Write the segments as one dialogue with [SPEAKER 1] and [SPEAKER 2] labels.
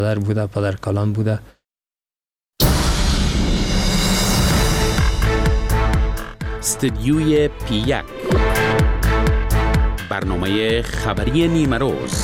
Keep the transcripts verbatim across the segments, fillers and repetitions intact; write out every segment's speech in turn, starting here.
[SPEAKER 1] پدر بوده، پدر کلان بوده.
[SPEAKER 2] استدیوی پی یک، برنامه خبری نیمه روز.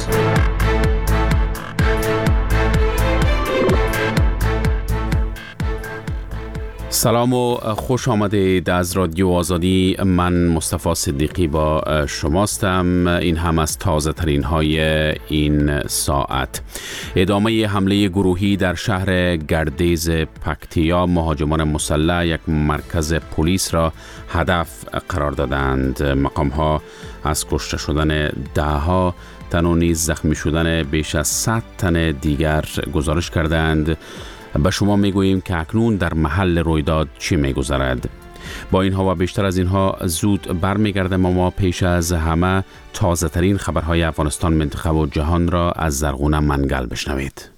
[SPEAKER 2] سلام و خوش آمدید از رادیو آزادی. من مصطفی صدیقی با شماستم. این هم از تازه ترین های این ساعت. ادامه حمله گروهی در شهر گردیز پکتیا. مهاجمان مسلح یک مرکز پلیس را هدف قرار دادند. مقام ها از کشته شدن ده ها تن و نیز زخمی شدن بیش از صد تن دیگر گزارش کردند. به شما میگوییم که اکنون در محل رویداد چی میگذرد. با اینها و بیشتر از اینها زود برمیگردم، اما پیش از همه تازه ترین خبرهای افغانستان، منطقه و جهان را از زرغونه منگل بشنوید.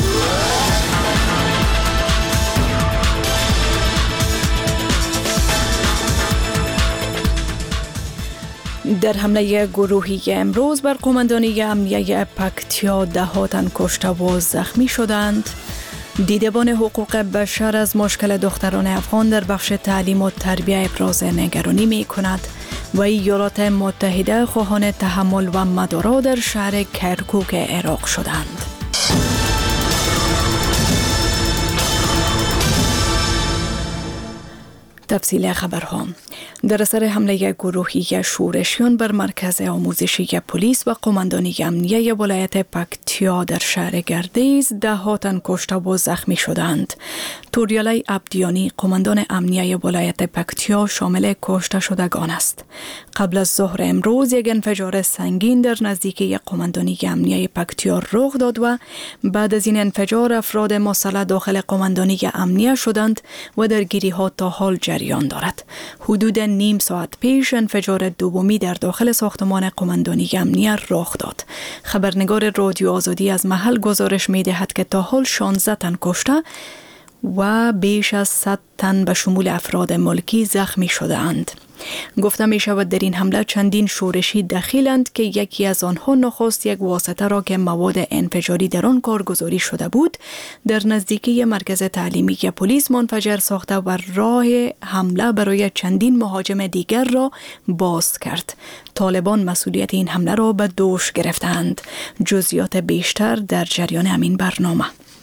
[SPEAKER 3] در حمله گروهی امروز بر قماندانی امنیه پکتیا ده ها تن کشته و زخمی شدند. دیدبان حقوق بشر از مشکل دختران افغان در بخش تعلیم و تربیت ابراز نگرانی می کند و ایالات متحده خواهان تحمل و مدارا در شهر کرکوک عراق شدند. تفصیل خبرها. در اثر حمله گروهی شورشیان بر مرکز آموزشی پلیس و قماندانی امنیه ولایت پکتیا در شهر گردیز ده ها تن کشته و زخمی شدند. توریالی عبدیانی قماندان امنیه ولایت پکتیا شامل کشته شدگان است. قبل از ظهر امروز یک انفجار سنگین در نزدیکی قماندانی امنیه پکتیا رخ داد و بعد از این انفجار افراد مسلح داخل قماندانی امنیه شدند و درگیری ها تا حال جریان دارد. حدود نیم ساعت پیش انفجار دومی در داخل ساختمان قماندانی امنیه رخ داد. خبرنگار رادیو آزادی از محل گزارش می دهد که تا حال شانزده تن کشته و بیش از صد تن به شمول افراد ملکی زخمی شده اند. گفته می شود در این حمله چندین شورشی دخیلند که یکی از آنها نخست یک واسطه را که مواد انفجاری در آن کارگزاری شده بود در نزدیکی مرکز تعلیمی که پلیس منفجر ساخته و راه حمله برای چندین مهاجم دیگر را باز کرد. طالبان مسئولیت این حمله را به دوش گرفتند. جزئیات بیشتر در جریان همین برنامه.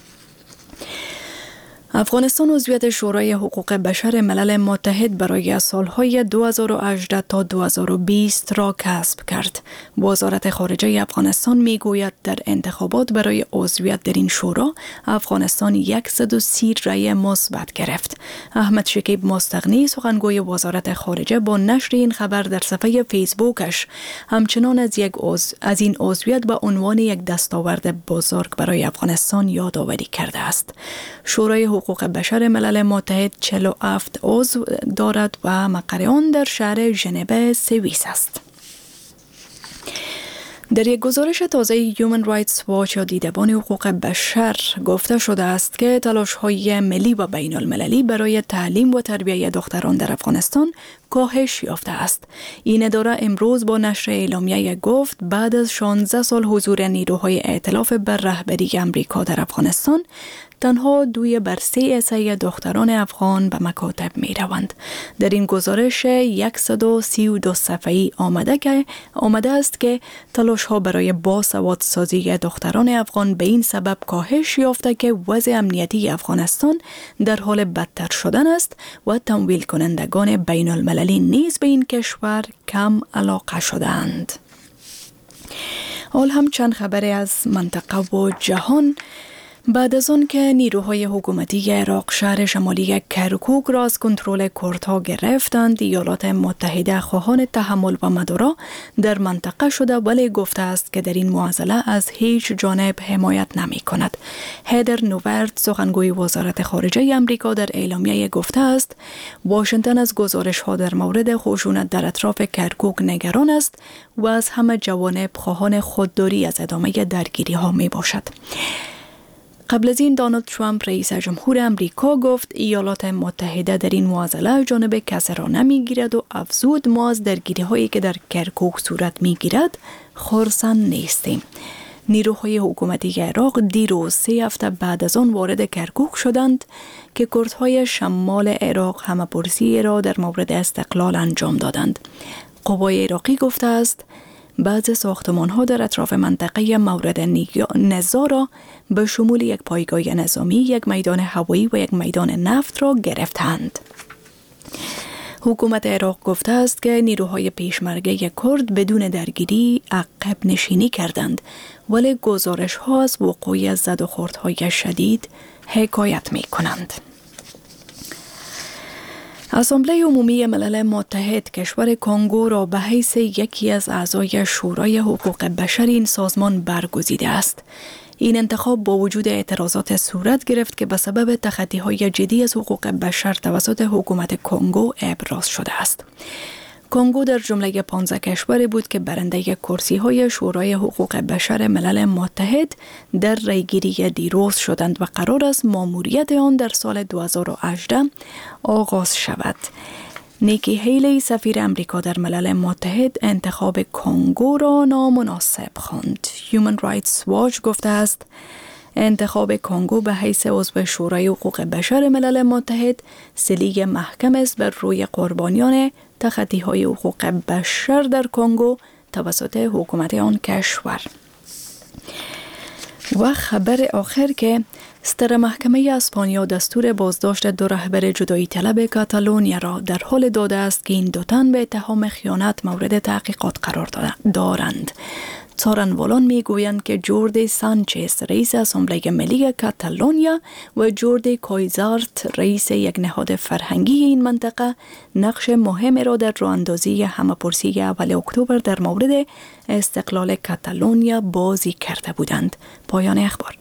[SPEAKER 3] افغانستان عضویت شورای حقوق بشر ملل متحد برای سالهای دو هزار و هجده تا دو هزار و بیست را کسب کرد. وزارت خارجه افغانستان میگوید در انتخابات برای عضویت در این شورا افغانستان صد و سی رأی مثبت گرفت. احمد شکیب مستغنی سخنگوی وزارت خارجه با نشر این خبر در صفحه فیسبوکش همچنان از یک عضو از این عضویت به عنوان یک دستاورد بزرگ برای افغانستان یادآوری کرده است. شورای حقوق بشر ملل متحد چهل و هفت عضو دارد و مقر آن در شهر ژنو سوئیس است. در یک گزارش تازه Human Rights Watch یا دیدبان حقوق بشر گفته شده است که تلاش‌های ملی و بین المللی برای تعلیم و تربیت دختران در افغانستان کاهش یافته است. این اداره امروز با نشر اعلامیه گفت بعد از شانزده سال حضور نیروهای ائتلاف بر رهبری آمریکا در افغانستان تنها دوی بر سه حصه دختران افغان به مکاتب می روند. در این گزارش صد و سی و دو صفحه‌ای آمده که آمده است که تلاش ها برای باسوادسازی دختران افغان به این سبب کاهش یافته که وضع امنیتی افغانستان در حال بدتر شدن است و تمویل کنندگان بین المللی نیز به این کشور کم علاقه شدند. حال هم چند خبر از منطقه و جهان. بعد از آن که نیروهای حکومتی عراق شهر شمالی کرکوک را از کنترل کردها گرفتند، ایالات متحده خواهان تحمل و مدارا در منطقه شده ولی گفته است که در این معضله از هیچ جانب حمایت نمی کند. هیدر نوورد سخنگوی وزارت خارجه آمریکا در اعلامیه گفته است واشنگتن از گزارش ها در مورد خشونت در اطراف کرکوک نگران است و از همه جوانب خواهان خودداری از ادامه درگیری ها می باشد. قبل از این دونالد ترامپ رئیس جمهور امریکا گفت ایالات متحده در این معضله جانب کسی را نمیگیرد و افزود ما از درگیری هایی که در کرکوک صورت میگیرد خرسند نیستیم. نیروهای حکومتی عراق دیروز سه هفته بعد از آن وارد کرکوک شدند که کردهای شمال عراق همه‌پرسی را در مورد استقلال انجام دادند. قوای عراقی گفته است بعضی ساختمان‌ها در اطراف منطقه مورد نزاع را به شمول یک پایگاه نظامی، یک میدان هوایی و یک میدان نفت را گرفتند. حکومت عراق گفته است که نیروهای پیشمرگه کرد بدون درگیری عقب نشینی کردند، ولی گزارش‌ها از وقوع زد و خوردهای شدید حکایت می‌کنند. اسامبله عمومی ملل متحد کشور کنگو را به حیث یکی از اعضای شورای حقوق بشر این سازمان برگزیده است. این انتخاب با وجود اعتراضات صورت گرفت که به سبب تخطی‌های جدی از حقوق بشر توسط حکومت کنگو ابراز شده است. کنگو در جمله پانزده کشور بود که برنده کرسی‌های شورای حقوق بشر ملل متحد در ریگیری دیروز شدند و قرار است ماموریت آن در سال دو هزار و هجده آغاز شود. نیکی هیلی سفیر امریکا در ملل متحد انتخاب کنگو را نامناسب خواند. Human Rights Watch گفته است انتخاب کنگو به حیث عضو شورای حقوق بشر ملل متحد سلیگ محکم است بر روی قربانیان تخطی‌های حقوق بشر در کنگو توسط حکومت آن کشور. و خبر آخر که ستر محکمه اسپانیا دستور بازداشت دو رهبر جدایی طلب کاتالونیا را در حال داده است که این دو تن به اتهام خیانت مورد تحقیقات قرار دارند. څارنوالان میگویند که جوردی سانچز رئیس اسامبله ملی کاتالونیا و جوردی کویزارت رئیس یک نهاد فرهنگی این منطقه نقش مهمی را در راه‌اندازی همه‌پرسی اول اکتبر در مورد استقلال کاتالونیا بازی کرده بودند. پایان اخبار.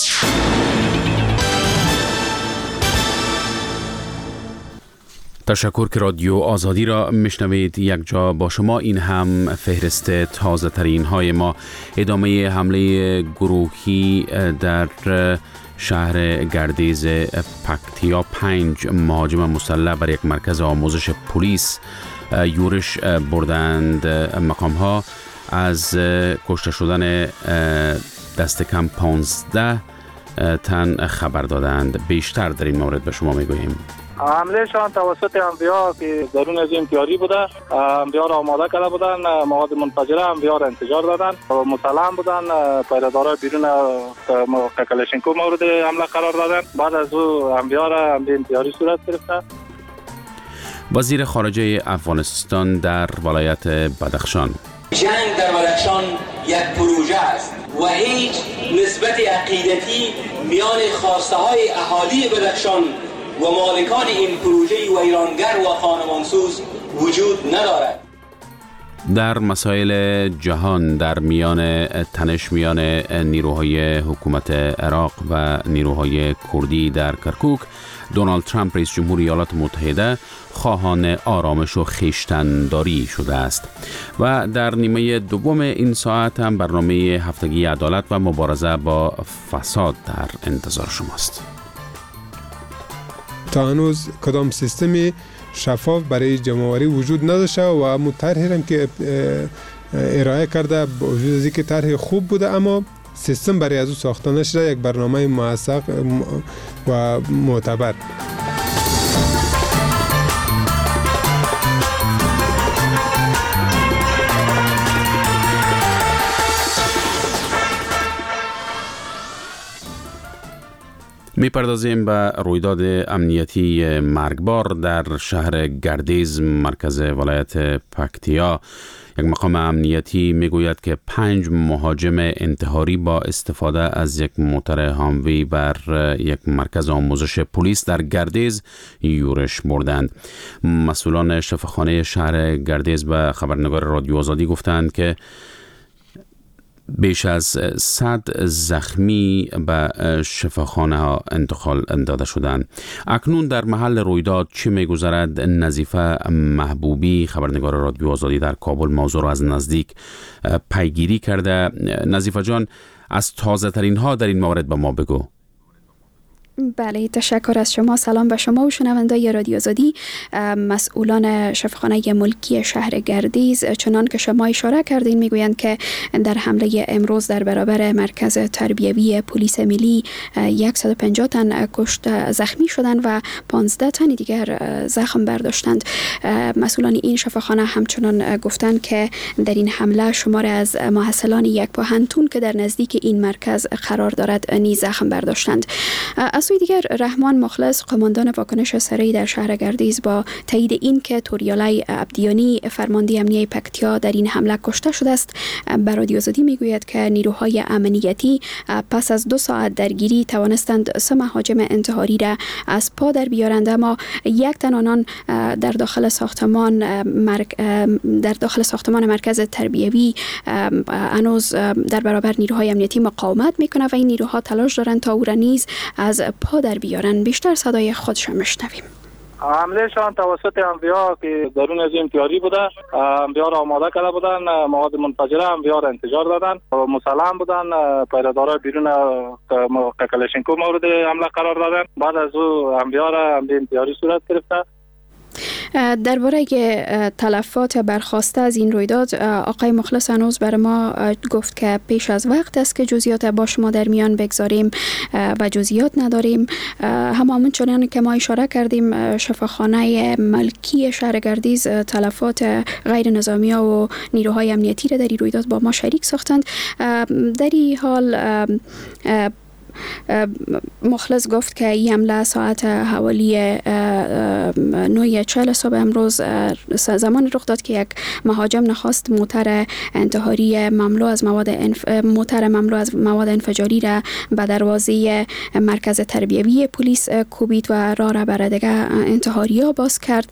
[SPEAKER 2] تشکر که رادیو آزادی را میشنوید. یک جا با شما. این هم فهرست تازه ترین های ما. ادامه حمله گروهی در شهر گردیز پکتیا، پنج مهاجم مسلح بر یک مرکز آموزش پلیس یورش بردند. مقام ها از کشته شدن دست کم پانزده تن خبر دادند. بیشتر در این مورد به شما میگوییم.
[SPEAKER 1] حمله شان توسط انبیا که درون از این تیاری بوده، انبیا را آماده کرده بودن، مواد منفجره انبیا را انتشار دادن، مسلح بودن، پیرادارای بیرون کلاشینکوف مورد حمله قرار دادن. بعد از او انبیا را حمله تیاری صورت گرفته.
[SPEAKER 2] وزیر خارجه افغانستان در ولایت بدخشان:
[SPEAKER 4] جنگ در بدخشان یک پروژه است و هیچ نسبت عقیدتی میان خواسته های اهالی بدخشان و مالکان این پروژه و ایرانگر و خانمانسوز وجود ندارد.
[SPEAKER 2] در مسائل جهان، در میان تنش میان نیروهای حکومت عراق و نیروهای کردی در کرکوک، دونالد ترامپ رئیس جمهور ایالات متحده خواهان آرامش و خویشتن‌داری شده است. و در نیمه دوم این ساعت هم برنامه هفتگی عدالت و مبارزه با فساد در انتظار شماست.
[SPEAKER 5] تا هنوز کدام سیستمی شفاف برای جمع‌آوری وجود نداشته و مطرحی هم که ارائه کرده با وجود از اینکه طرح خوب بوده، اما سیستم برای از او ساخته نشده یک برنامه موثق و معتبر.
[SPEAKER 2] میپردازیم به رویداد امنیتی مرگبار در شهر گردیز مرکز ولایت پکتیا. یک مقام امنیتی میگوید که پنج مهاجم انتحاری با استفاده از یک موتر هاموی بر یک مرکز آموزش پلیس در گردیز یورش بردند. مسئولان شفاخانه شهر گردیز به خبرنگار رادیو آزادی گفتند که بیش از صد زخمی به شفاخانه ها انتقال داده شدند. اکنون در محل رویداد چه میگذرد؟ نظیفه محبوبی خبرنگار رادیو آزادی در کابل موضوع را از نزدیک پیگیری کرده. نظیفه جان، از تازه ترین ها در این مورد به ما بگو.
[SPEAKER 6] بله، تشکر از شما. سلام به شما و شنوندای رادیو آزادی. مسئولان شفاخانه ملکی شهر گردیز چنان که شما اشاره کردین میگویند که در حمله امروز در برابر مرکز تربیوی پلیس ملی صد و پنجاه تن کشته زخمی شدند و پانزده تن دیگر زخم برداشتند. مسئولان این شفاخانه همچنان گفتند که در این حمله شمار از محصلان یک پوهنتون که در نزدیک این مرکز قرار دارد نیز زخم برداشتند. از سوی دیگر رحمان مخلص قماندان واکنش سریع در شهر گردیز با تایید این که توریالای عبدیانی فرمانده امنیه پکتیا در این حمله کشته شده است بر رادیو آزادی میگوید که نیروهای امنیتی پس از دو ساعت درگیری توانستند سه مهاجم انتحاری را از پا در بیارند، اما یک تن آنان در داخل ساختمان مرک... در داخل ساختمان مرکز تربیوی هنوز در برابر نیروهای امنیتی مقاومت میکنه و این نیروها تلاش دارند تا او را نیز از پا در بیارن. بیشتر صدای خودش میشنویم.
[SPEAKER 1] حمله شان توسط انبیا که درون از انتحاری بوده، انبیا را آماده کرده بودن، مواد منفجره انبیا را انفجار دادن و مسلح بودن، پیرادارای بیرون کلاشینکوف مورد حمله قرار دادن. بعد از او انبیا را حمله انتحاری صورت گرفته.
[SPEAKER 6] درباره تلفات برخواسته از این رویداد آقای مخلص هنوز بر ما گفت که پیش از وقت است که جزئیات با شما در میان بگذاریم و جزئیات نداریم. همون چنان که ما اشاره کردیم شفاخانه ملکی شهر گردیز تلفات غیر نظامی و نیروهای امنیتی را در این رویداد با ما شریک ساختند. در این حال مخلص گفت که این حمله ساعت حوالی نه چهل صبح امروز زمان رخ داد که یک مهاجم نخواست موتر انتحاری مملو از مواد انف... موتر مملو از مواد انفجاری را به دروازه مرکز تربیوی پلیس کوبید و راه را بر دیگر انتحاری‌ها باز کرد.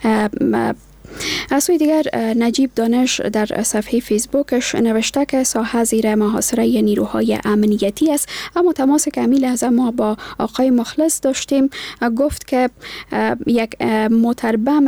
[SPEAKER 6] از سوی دیگر نجیب دانش در صفحه فیسبوکش نوشته که ساحه زیر محاصره نیروهای امنیتی است، اما تماس کامل از ما با آقای مخلص داشتیم. گفت که یک موتر بم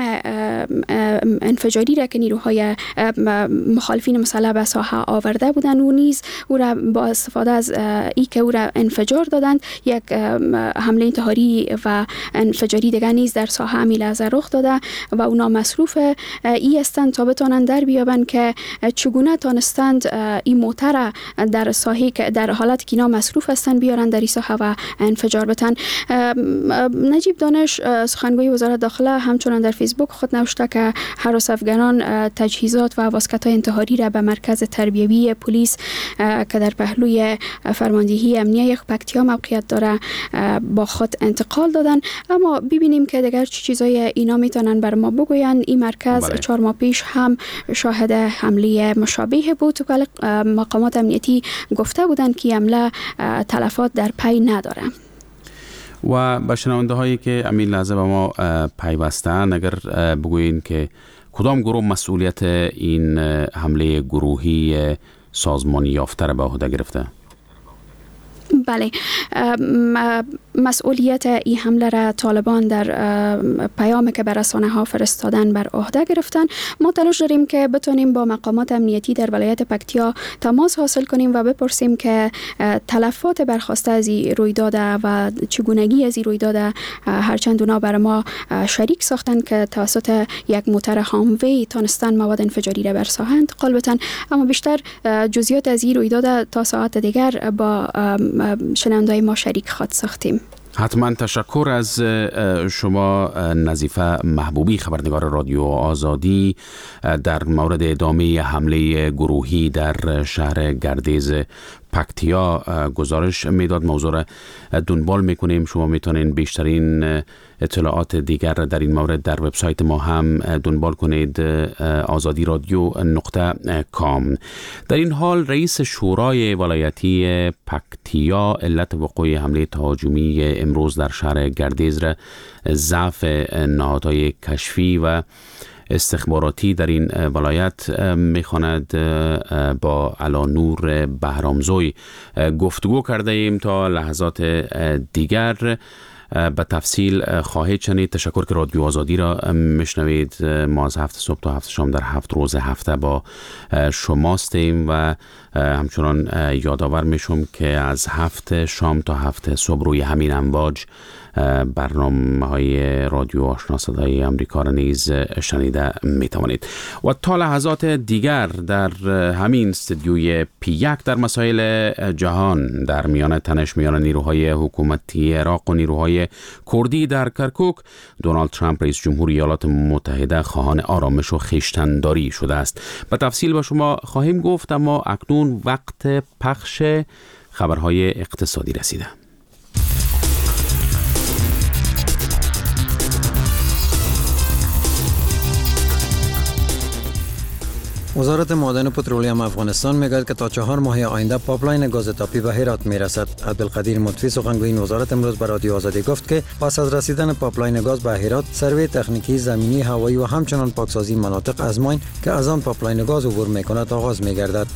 [SPEAKER 6] انفجاری را که نیروهای مخالفین مسلح به ساحه آورده بودند و نیز او را با استفاده از ای که او را انفجار دادند، یک حمله انتحاری و انفجاری دیگر نیز در ساحه امیل از رخ داده و اونا مصروف ای هستند تا بتانند در بیابند که چگونه تانستند این موتر در ساحه که در حالت که اینا مصروف هستند بیارند در این ساحه و انفجار بتن. نجیب دانش سخنگوی وزارت داخله همچنان در فیسبوک خود نوشته که هراس افغانان تجهیزات و واسکت‌های انتحاری را به مرکز تربیوی پلیس که در پهلوی فرماندهی امنیه پکتیا موقعیت داره با خود انتقال دادن. اما ببینیم که دیگر چه چیزای اینا میتونن بر ما بگوین. این مرکز بله. چهار ماه پیش هم شاهد حمله مشابه بود و مقامات امنیتی گفته بودند که حمله تلفات در پی نداره.
[SPEAKER 2] و به شنونده هایی که امین لحظه به ما پیوستن اگر بگوین که کدام گروه مسئولیت این حمله گروهی سازمانی یافته را به عهده گرفته؟
[SPEAKER 6] بله، مسئولیت این حمله را طالبان در پیامی که بر رسانه ها فرستادن بر عهده گرفتن. ما تلاش داریم که بتونیم با مقامات امنیتی در ولایت پکتیا تماس حاصل کنیم و بپرسیم که تلفات برخواسته از این رویداد و چگونگی از این رویداد هرچند اونا بر ما شریک ساختن که توسط یک موتر هاموی تانستن مواد انفجاری را بر ساحه انتقال بدن، اما بیشتر جزئیات از این رویداد تا ساعت دیگر با شنونده‌های ما شریک خواهد ساختیم.
[SPEAKER 2] حتما تشکر از شما نظیفه محبوبی، خبرنگار رادیو آزادی، در مورد ادامه حمله گروهی در شهر گردیز پکتیا گزارش میداد. موضوع را دنبال میکنیم. شما میتونین بیشترین اطلاعات دیگر در این مورد در وبسایت ما هم دنبال کنید، آزادی رادیو نقطه کام. در این حال رئیس شورای ولایتی پکتیا علت وقوع حمله تهاجمی امروز در شهر گردیز را ضعف نهادهای کشفی و استخباراتی در این ولایت میخواند. با علانور بهرامزوی گفتگو کرده ایم تا لحظات دیگر. به تفصیل خواهید شنید. تشکر که رادیو آزادی را میشنوید. ما از هفت صبح تا هفت شام در هفت روز هفته با شماستیم و همچنان یادآور میشم که از هفت شام تا هفت صبح روی همین امواج برنامه های رادیو آشنا صدای امریکا را نیز شنیده می توانید. و تا لحظات دیگر در همین استودیوی پی یک در مسائل جهان در میان تنش میان نیروهای حکومتی عراق و نیروهای کردی در کرکوک، دونالد ترامپ رئیس جمهور ایالات متحده خواهان آرامش و خویشتن‌داری شده است. به تفصیل با شما خواهیم گفت، اما اکنون وقت پخش خبرهای اقتصادی رسیده.
[SPEAKER 7] وزارت معادن و پترولیم افغانستان میگوید که تا چهار ماه آینده پایپلاین گاز تاپی به هرات میرسد. عبدالقدیر مطفی سخنگوی این وزارت امروز به رادیو آزادی گفت که پس از رسیدن پایپلاین گاز به هرات، سروی تکنیکی زمینی، هوایی و همچنان پاکسازی مناطق از ماین که از آن پایپلاین گاز عبور میکند آغاز میگردد.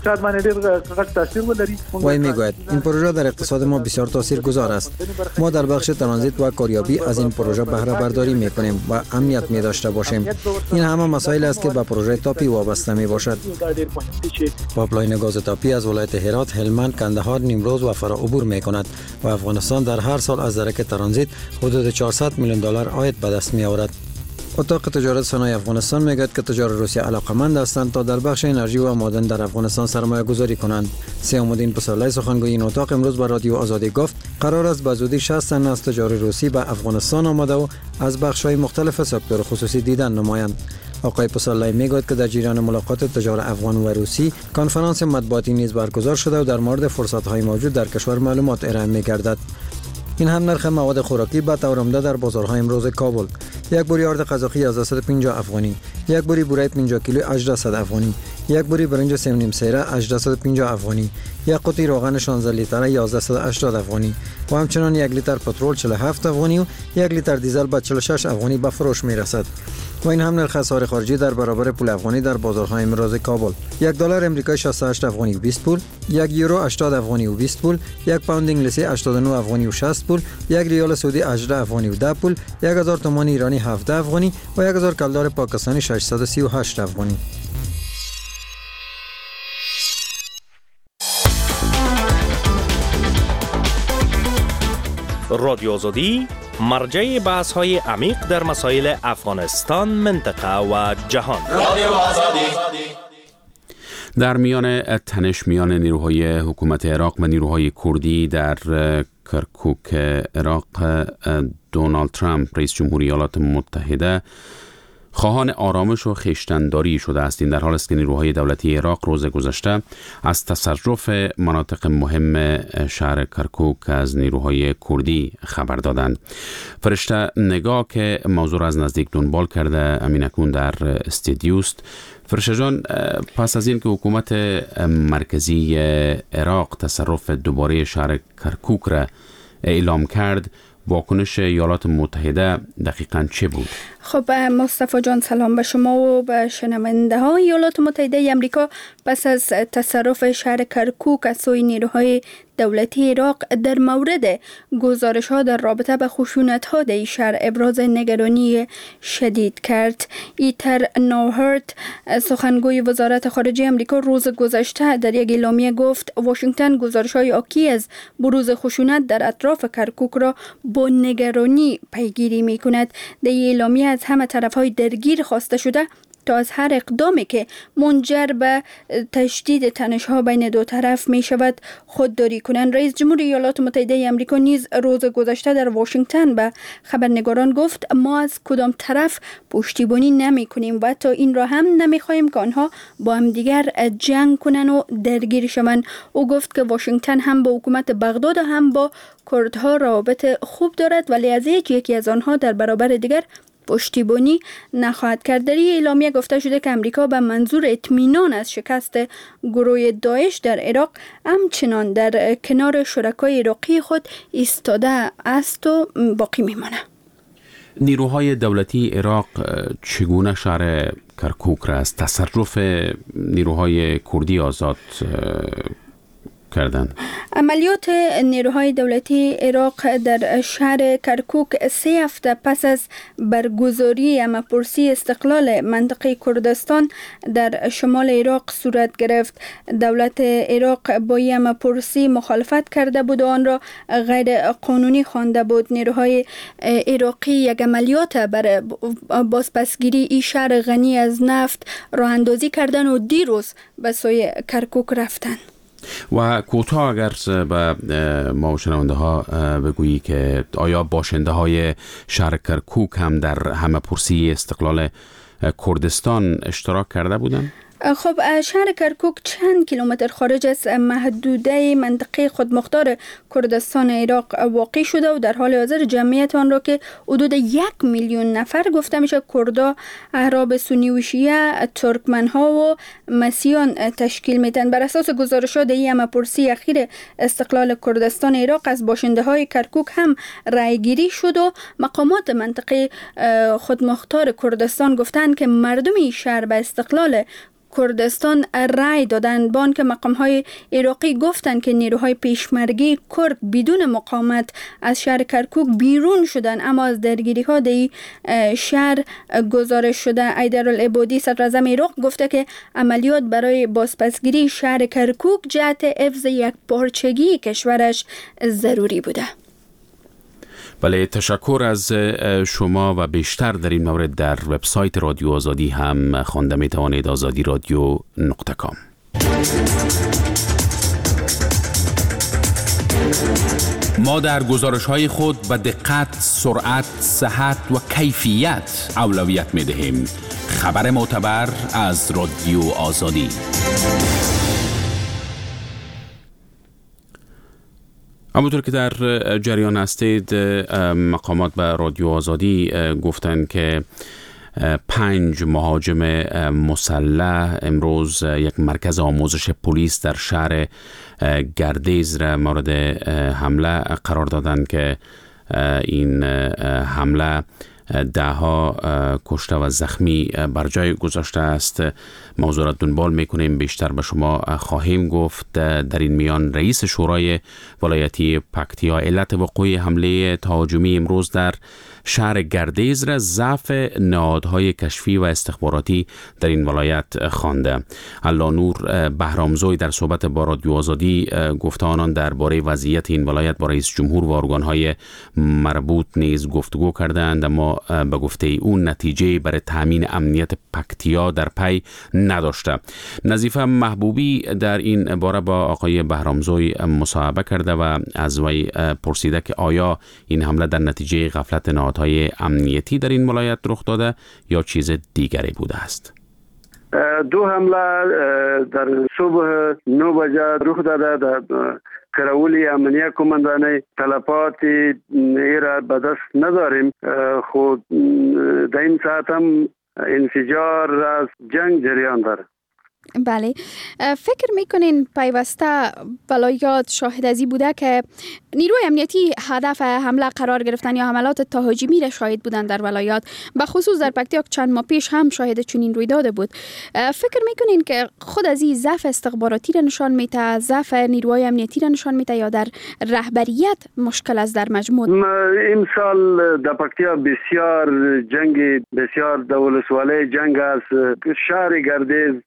[SPEAKER 7] وی میگوید این پروژه در اقتصاد ما بسیار تاثیرگذار است. ما در بخش ترانزیت و کاریابی از این پروژه بهره برداری میکنیم و امنیت می داشته باشیم. این همه مسائل است که به پروژه تاپی وابسته می باشد. پایپلاین گاز تاپی از ولایت هرات، هلمند، کندهار، نیمروز و فرا عبور می کند و افغانستان در هر سال از درک ترانزیت حدود چهارصد میلیون دلار عاید به دست می آورد. اتاق تجارت صنایع افغانستان میگوید که تجار روسیه علاقمند هستند تا در بخش انرژی و معادن در افغانستان سرمایه گذاری کنند. سیام‌الدین پسرلی سخنگوی این اتاق امروز به رادیو آزادی گفت قرار است به زودی شصت تن از تجار روسی به افغانستان آمده و از بخش‌های مختلف سکتور خصوصی دیدن نمایند. آقای پسرلی میگوید که در جریان ملاقات تجار افغان و روسی کنفرانس مطبوعاتی نیز برگزار شده و در مورد فرصت‌های موجود در کشور معلومات ارائه می‌گردد. این هم نرخ مواد خوراکی به طور عمده در بازارهای امروز کابل: یک بوری آرد قزاقی هزار و پنجاه افغانی، یک بوری بوره پنجاه کیلو هجده افغانی، یک بوری برنج سه و نیم سیره هجده و پنجاه افغانی، یک قوطی روغن شانزده لیتره یازده و هشتاد افغانی و همچنان یک لیتر پترول چهل و هفت افغانی و یک لیتر دیزل به چهل و شش افغانی به فروش میرسد. و این هم نرخ اسعار خارجی در برابر پول افغانی در بازارهای امروز کابل: یک دلار امریکایی شصت و هشت افغانی و بیست پول، یک یورو هشتاد افغانی و بیست پول، یک پوند انگلیسی هشتاد و نه افغانی و شصت پول، یک ریال سعودی هجده افغانی و ده پول، یک هزار تومان ایرانی هفده افغانی و یک هزار کلدار پاکستانی ششصد و سی و هشت افغانی.
[SPEAKER 8] رادیو آزادی مرجع بحث های عمیق در مسائل افغانستان، منطقه و جهان. رادیو آزادی.
[SPEAKER 2] در میان تنش میان نیروهای حکومت عراق و نیروهای کردی در کرکوک عراق، دونالد ترامپ رئیس جمهور ایالات متحده خواهان آرامش و خویشتن‌داری شده است. این در حالی است که نیروهای دولتی عراق روز گذشته از تصرف مناطق مهم شهر کرکوک از نیروهای کردی خبر دادند. فرشته نگاه که موضوع را از نزدیک دنبال کرده امین اکنون در استودیوست. فرشته جان، پس از این که حکومت مرکزی عراق تصرف دوباره شهر کرکوک را اعلام کرد، واکنش ایالات متحده دقیقاً چه بود؟
[SPEAKER 6] خب مصطفی جان، سلام به شما و به شنونده ها. ایالات متحده امریکا پس از تصرف شهر کرکوک از سوی نیروهای دولتی عراق در مورد گزارش ها در رابطه به خشونت ها در این شهر ابراز نگرانی شدید کرد. ایتر نوهرت، سخنگوی وزارت خارجه امریکا، روز گذشته در یک اعلامیه گفت واشنگتن گزارش های حاکی از بروز خشونت در اطراف کرکوک را با نگرانی پیگیری می کند. در اعلامیه از همه طرف های درگیر خواسته شده تا از هر اقدامی که منجر به تشدید تنش‌ها بین دو طرف می شود خودداری کنند. رئیس جمهور ایالات متحده آمریکا نیز روز گذشته در واشنگتن به خبرنگاران گفت ما از کدام طرف پشتیبانی نمی کنیم و تا این را هم نمی خواهیم که آنها با هم دیگر جنگ کنند و درگیر شوند. او گفت که واشنگتن هم با حکومت بغداد و هم با کردها روابط خوب دارد ولی از یکی از آنها در برابر دیگر پشتیبانی نخواهد کرد. در این اعلامیه گفته شده که امریکا به منظور اطمینان از شکست گروه داعش در عراق همچنان در کنار شرکای عراقی خود ایستاده است و باقی میمانه.
[SPEAKER 2] نیروهای دولتی عراق چگونه شهر کرکوک را از تصرف نیروهای کردی آزاد کردند.
[SPEAKER 6] عملیات نیروهای دولتی عراق در شهر کرکوک سه هفته پس از برگزاری همه‌پرسی استقلال منطقه کردستان در شمال عراق صورت گرفت. دولت عراق با این همه‌پرسی مخالفت کرده بود و آن را غیر قانونی خوانده بود. نیروهای عراقی یک عملیات برای بازپسگیری این شهر غنی از نفت راه اندازی کردن و دیروز به سوی کرکوک رفتن.
[SPEAKER 2] و کوتاه اگر به ما شنونده ها بگویی که آیا باشنده های شهر کرکوک هم در همه‌پرسی استقلال کردستان اشتراک کرده بودند؟
[SPEAKER 6] خب شهر کرکوک چند کیلومتر خارج از محدوده منطقه خودمختار کردستان عراق واقع شده و در حال حاضر جمعیت آن را که حدود یک میلیون نفر گفته میشه کردا، اعراب سنی و شیعه، ترکمن ها و مسیحیان تشکیل میدن. بر اساس گزارشات این همه‌پرسی اخیر استقلال کردستان عراق از باشنده های کرکوک هم رای گیری شد و مقامات منطقه خودمختار کردستان گفتند که مردم این شهر به استقلال کردستان رای دادند. بان که مقام های عراقی گفتند که نیروهای پیشمرگی کرد بدون مقاومت از شهر کرکوک بیرون شدند، اما از درگیری ها در شهر گزارش شده. ایدرالعبادی صدر اعظم عراق گفته که عملیات برای بازپسگیری شهر کرکوک جهت حفظ یک پارچگی کشورش ضروری بوده.
[SPEAKER 2] بله، تشکر از شما و بیشتر در این مورد در وبسایت رادیو آزادی هم خوانده می توانید. آزادی رادیو نقطه کام. ما در گزارش های خود به دقت، سرعت، صحت و کیفیت اولویت می دهیم. خبر معتبر از رادیو آزادی. همونطور که در جریان هستید، مقامات به رادیو آزادی گفتند که پنج مهاجم مسلح امروز یک مرکز آموزش پلیس در شهر گردیز را مورد حمله قرار دادند که این حمله ده ها کشته و زخمی بر جای گذاشته است. موضوع را دنبال میکنیم، بیشتر به شما خواهیم گفت. در این میان رئیس شورای ولایتی پکتیا علت وقوع حمله تهاجمی امروز در شهر گردیز را ضعف نهادهای کشفی و استخباراتی در این ولایت خوانده. علانور بهرامزوی در صحبت با رادیو آزادی گفته آنان درباره وضعیت این ولایت با رئیس جمهور و ارگانهای مربوط نیز گفتگو کردند، اما به گفته اون نتیجه برای تامین امنیت پکتیا در پی نداشته. نظیفه محبوبی در این باره با آقای بهرامزوی مصاحبه کرده و از وی پرسیده که آیا این حمله در نتیجه غفلت نهادهای امنیتی در این ولایت رخ داده یا چیز دیگری بوده است.
[SPEAKER 9] دو حمله در صبح نه بجه رخ داده در کراولی امنیه کماندانه. تلفات ایرا به دست نداریم، خود در این ساعت هم انفجار از جنگ جریان داره.
[SPEAKER 6] بله، فکر میکنین پیوسته ولایات شاهد ازی بوده که نیروی امنیتی هدف حمله قرار گرفتن یا حملات تهاجمی را شاهد بودن در ولایات، به خصوص در پکتیا چند ماه پیش هم شاهد چنین رویداد بود. فکر میکنین که خود از این ضعف استخباراتی را نشان میده، ضعف نیروهای امنیتی را نشان میده یا در رهبریت مشکل است در مجموع؟
[SPEAKER 9] این سال در پکتیا بسیار جنگ، بسیار دولسواله جنگ است. شهر گردیز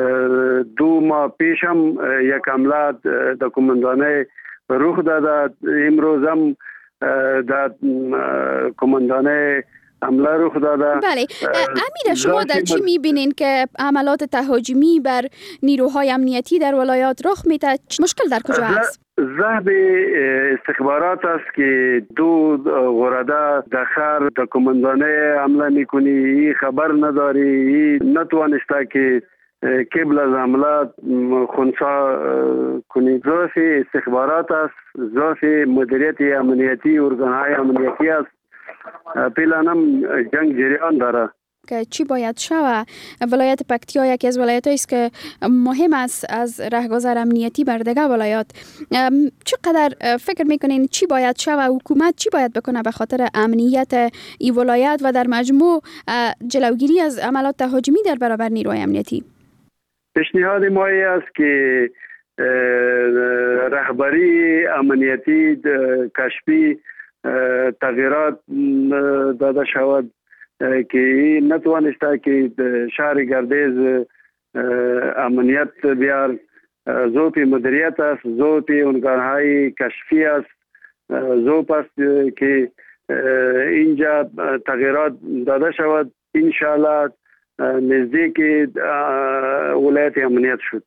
[SPEAKER 9] دو ماه پیش هم یک حمله در کماندانه رخ داده. امروز هم در کماندانه حمله رخ داده.
[SPEAKER 6] بله، امیر شما در چی میبینین که عملات تهاجمی بر نیروهای امنیتی در ولایات رخ میده؟ مشکل در کجا است؟
[SPEAKER 9] ضعف استخبارات است که دو غرده در شهر در کماندانه حمله میکنی، این خبر نداری، نتوانسته که قبل از حمله خونسا کنی. ضعف استخبارات است، ضعف مدیریت امنیتی، ارگانهای امنیتی است. فعلا هم جنگ جریان داره.
[SPEAKER 6] که چی باید شود؟ ولایت پکتیا یکی از ولایت‌هایی است که مهم است از رهگذر امنیتی بر دیگر ولایات. چقدر فکر میکنین چی باید شود؟ حکومت چی باید بکنه به خاطر امنیت این ولایت و در مجموع جلوگیری از عملات تهاجمی در برابر نیروی امنیتی؟
[SPEAKER 9] پیشنهاد ما است که رهبری امنیتی کشفی تغییرات داده شود که نتوانسته که شهر گردیز امنیت بیار. ذوق مدیریت است، ذوق ارگانهای کشفی است، ذوق است که اینجا تغییرات داده شود. انشاءالله نزدیک ولایت امنیت شد.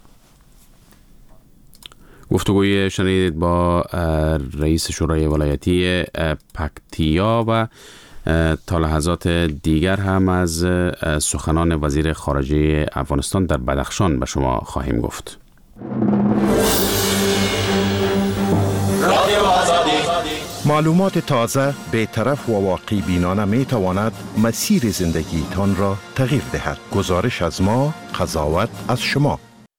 [SPEAKER 2] گفتگوی شنیدید با رئیس شورای ولایتی پکتیا و تا لحظات دیگر هم از سخنان وزیر خارجه افغانستان در بدخشان به شما خواهیم گفت.
[SPEAKER 10] معلومات تازه، بی‌طرف و واقعی بینانه می تواند مسیر زندگی تان را تغییر دهد. گزارش از ما، قضاوت از شما.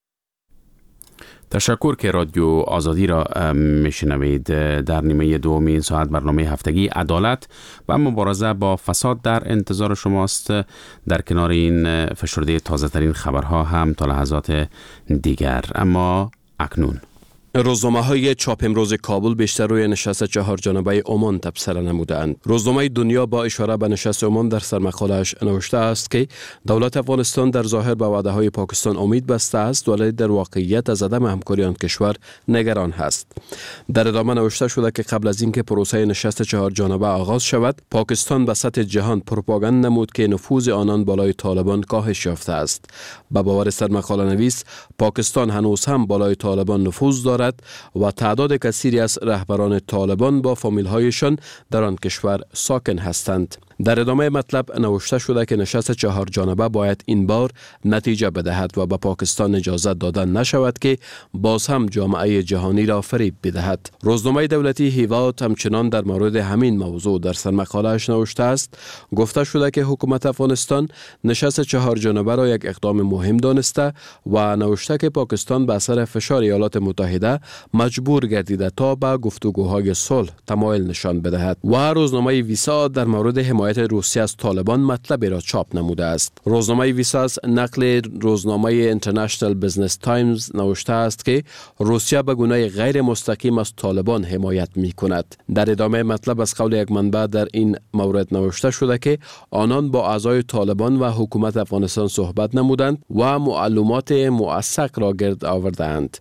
[SPEAKER 2] تشکر که رادیو آزادی را میشنوید. در نیمه دوم این ساعت برنامه هفتگی عدالت و مبارزه با فساد در انتظار شماست. در کنار این فشرده تازه ترین خبرها هم تا لحظات دیگر. اما اکنون
[SPEAKER 11] روزنامه‌های چاپ امروز کابل بیشتر روی نشست چهار جانبه عمان تبصره نمودند. روزنامه دنیا با اشاره به نشست عمان در سرمقاله‌اش نوشته است که دولت افغانستان در ظاهر به وعده‌های پاکستان امید بسته است، ولی در واقعیت از عدم همکاری آن کشور نگران است. در ادامه نوشته شده که قبل از اینکه پروسه نشست چهار جانبه آغاز شود، پاکستان به سطح جهان پروپاگاند نمود که نفوذ آنان بالای طالبان کاهش یافته است. به باور سرمقاله نویس، پاکستان هنوز هم بالای طالبان نفوذ دارد و تعداد کثیری از رهبران طالبان با فامیل‌هایشان در آن کشور ساکن هستند. در ادامه مطلب نوشته شده که نشست چهار جانبه باید این بار نتیجه بدهد و به پاکستان اجازه دادن نشود که باز هم جامعه جهانی را فریب بدهد. روزنامه دولتی هیوات همچنان در مورد همین موضوع در سرمقاله‌اش نوشته است. گفته شده که حکومت افغانستان نشست چهار جانبه را یک اقدام مهم دانسته و نوشته که پاکستان به اثر فشار ایالات متحده مجبور گردیده تا به گفتگوهای صلح تمایل نشان بدهد. و روزنامه ویسا در مورد حمایت روسیه از طالبان مطلبی را چاپ نموده است. روزنامه ویسا از نقل روزنامه اینترنشنال بزنس تایمز نوشته است که روسیه به گونه غیر مستقیم از طالبان حمایت می کند. در ادامه مطلب از قول یک منبع در این مورد نوشته شده که آنان با اعضای طالبان و حکومت افغانستان صحبت نمودند و معلومات موثق را گرد آوردند.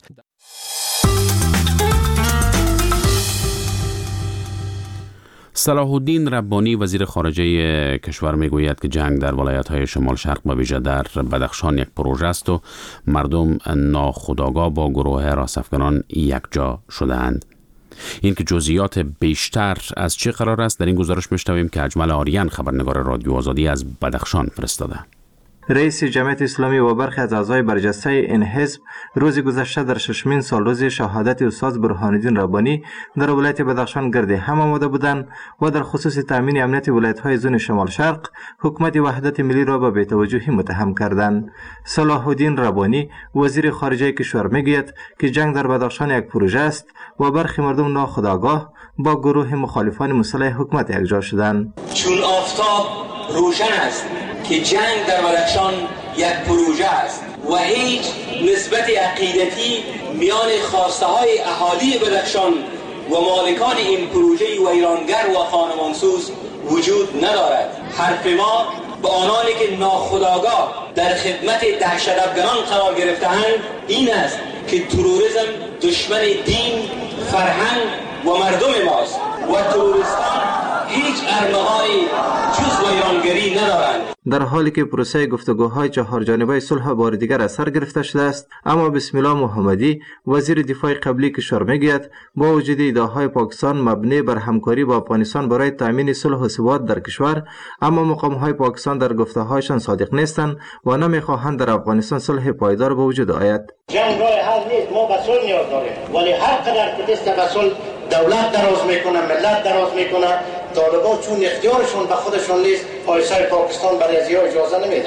[SPEAKER 2] صلاح الدین ربانی وزیر خارجه کشور میگوید که جنگ در ولایت‌های شمال شرق و ویژه در بدخشان یک پروژه است و مردم ناخودآگاه با گروه راسفگران یکجا شده‌اند. این که جزئیات بیشتر از چه قرار است در این گزارش میشنویم که اجمل آریان خبرنگار رادیو آزادی از بدخشان فرستاده.
[SPEAKER 12] رئیس جمعیت اسلامی و برخی از اعضای برجسته این حزب روز گذشته در ششمین سالروز شهادت استاد برهان الدین ربانی در ولایت بدخشان گرد هم آمده بودند و در خصوص تامین امنیت ولایت‌های زون شمال شرق حکومت وحدت ملی را به بی‌توجهی متهم کردند. صلاح الدین ربانی وزیر خارجه کشور میگوید که جنگ در بدخشان یک پروژه است و برخی مردم ناخودآگاه با گروه مخالفان مسلح حکومت یکجا شدند.
[SPEAKER 4] چون آفتاب روشن است که جنگ در بدخشان یک پروژه است و هیچ نسبت عقیدتی میان خواسته های اهالی بدخشان و مالکان این پروژه و ایرانگر و خانمانسوز وجود ندارد. حرف ما به آنانی که ناخودآگاه در خدمت دهشت‌افکنان قرار گرفته‌اند این است که تروریسم دشمن دین، فرهنگ و مردم ماست و تروریستان هیچ ارمغانی جز و ایرانگری ندارند.
[SPEAKER 12] در حالی که پروسه گفتگوهای چهار جانبه صلح بار دیگر از سر گرفته شده است، اما بسم الله محمدی وزیر دفاع قبلی کشور میگوید با وجود ادعاهای پاکستان مبنی بر همکاری با افغانستان برای تامین صلح و ثبات در کشور، اما مقامهای پاکستان در گفته‌هایشان صادق نیستند و نمیخواهند در افغانستان صلح پایدار به وجود آید.
[SPEAKER 13] جنگ راه حل نیست، ما به صلح نیاز داریم، ولی هر قدر که دست به صلح دولت دراز میکنه، ملت دراز میکنه، طالبان چون اختیارشون به خودشون نیست، پایسای پاکستان برای ازیا اجازه نمیدن.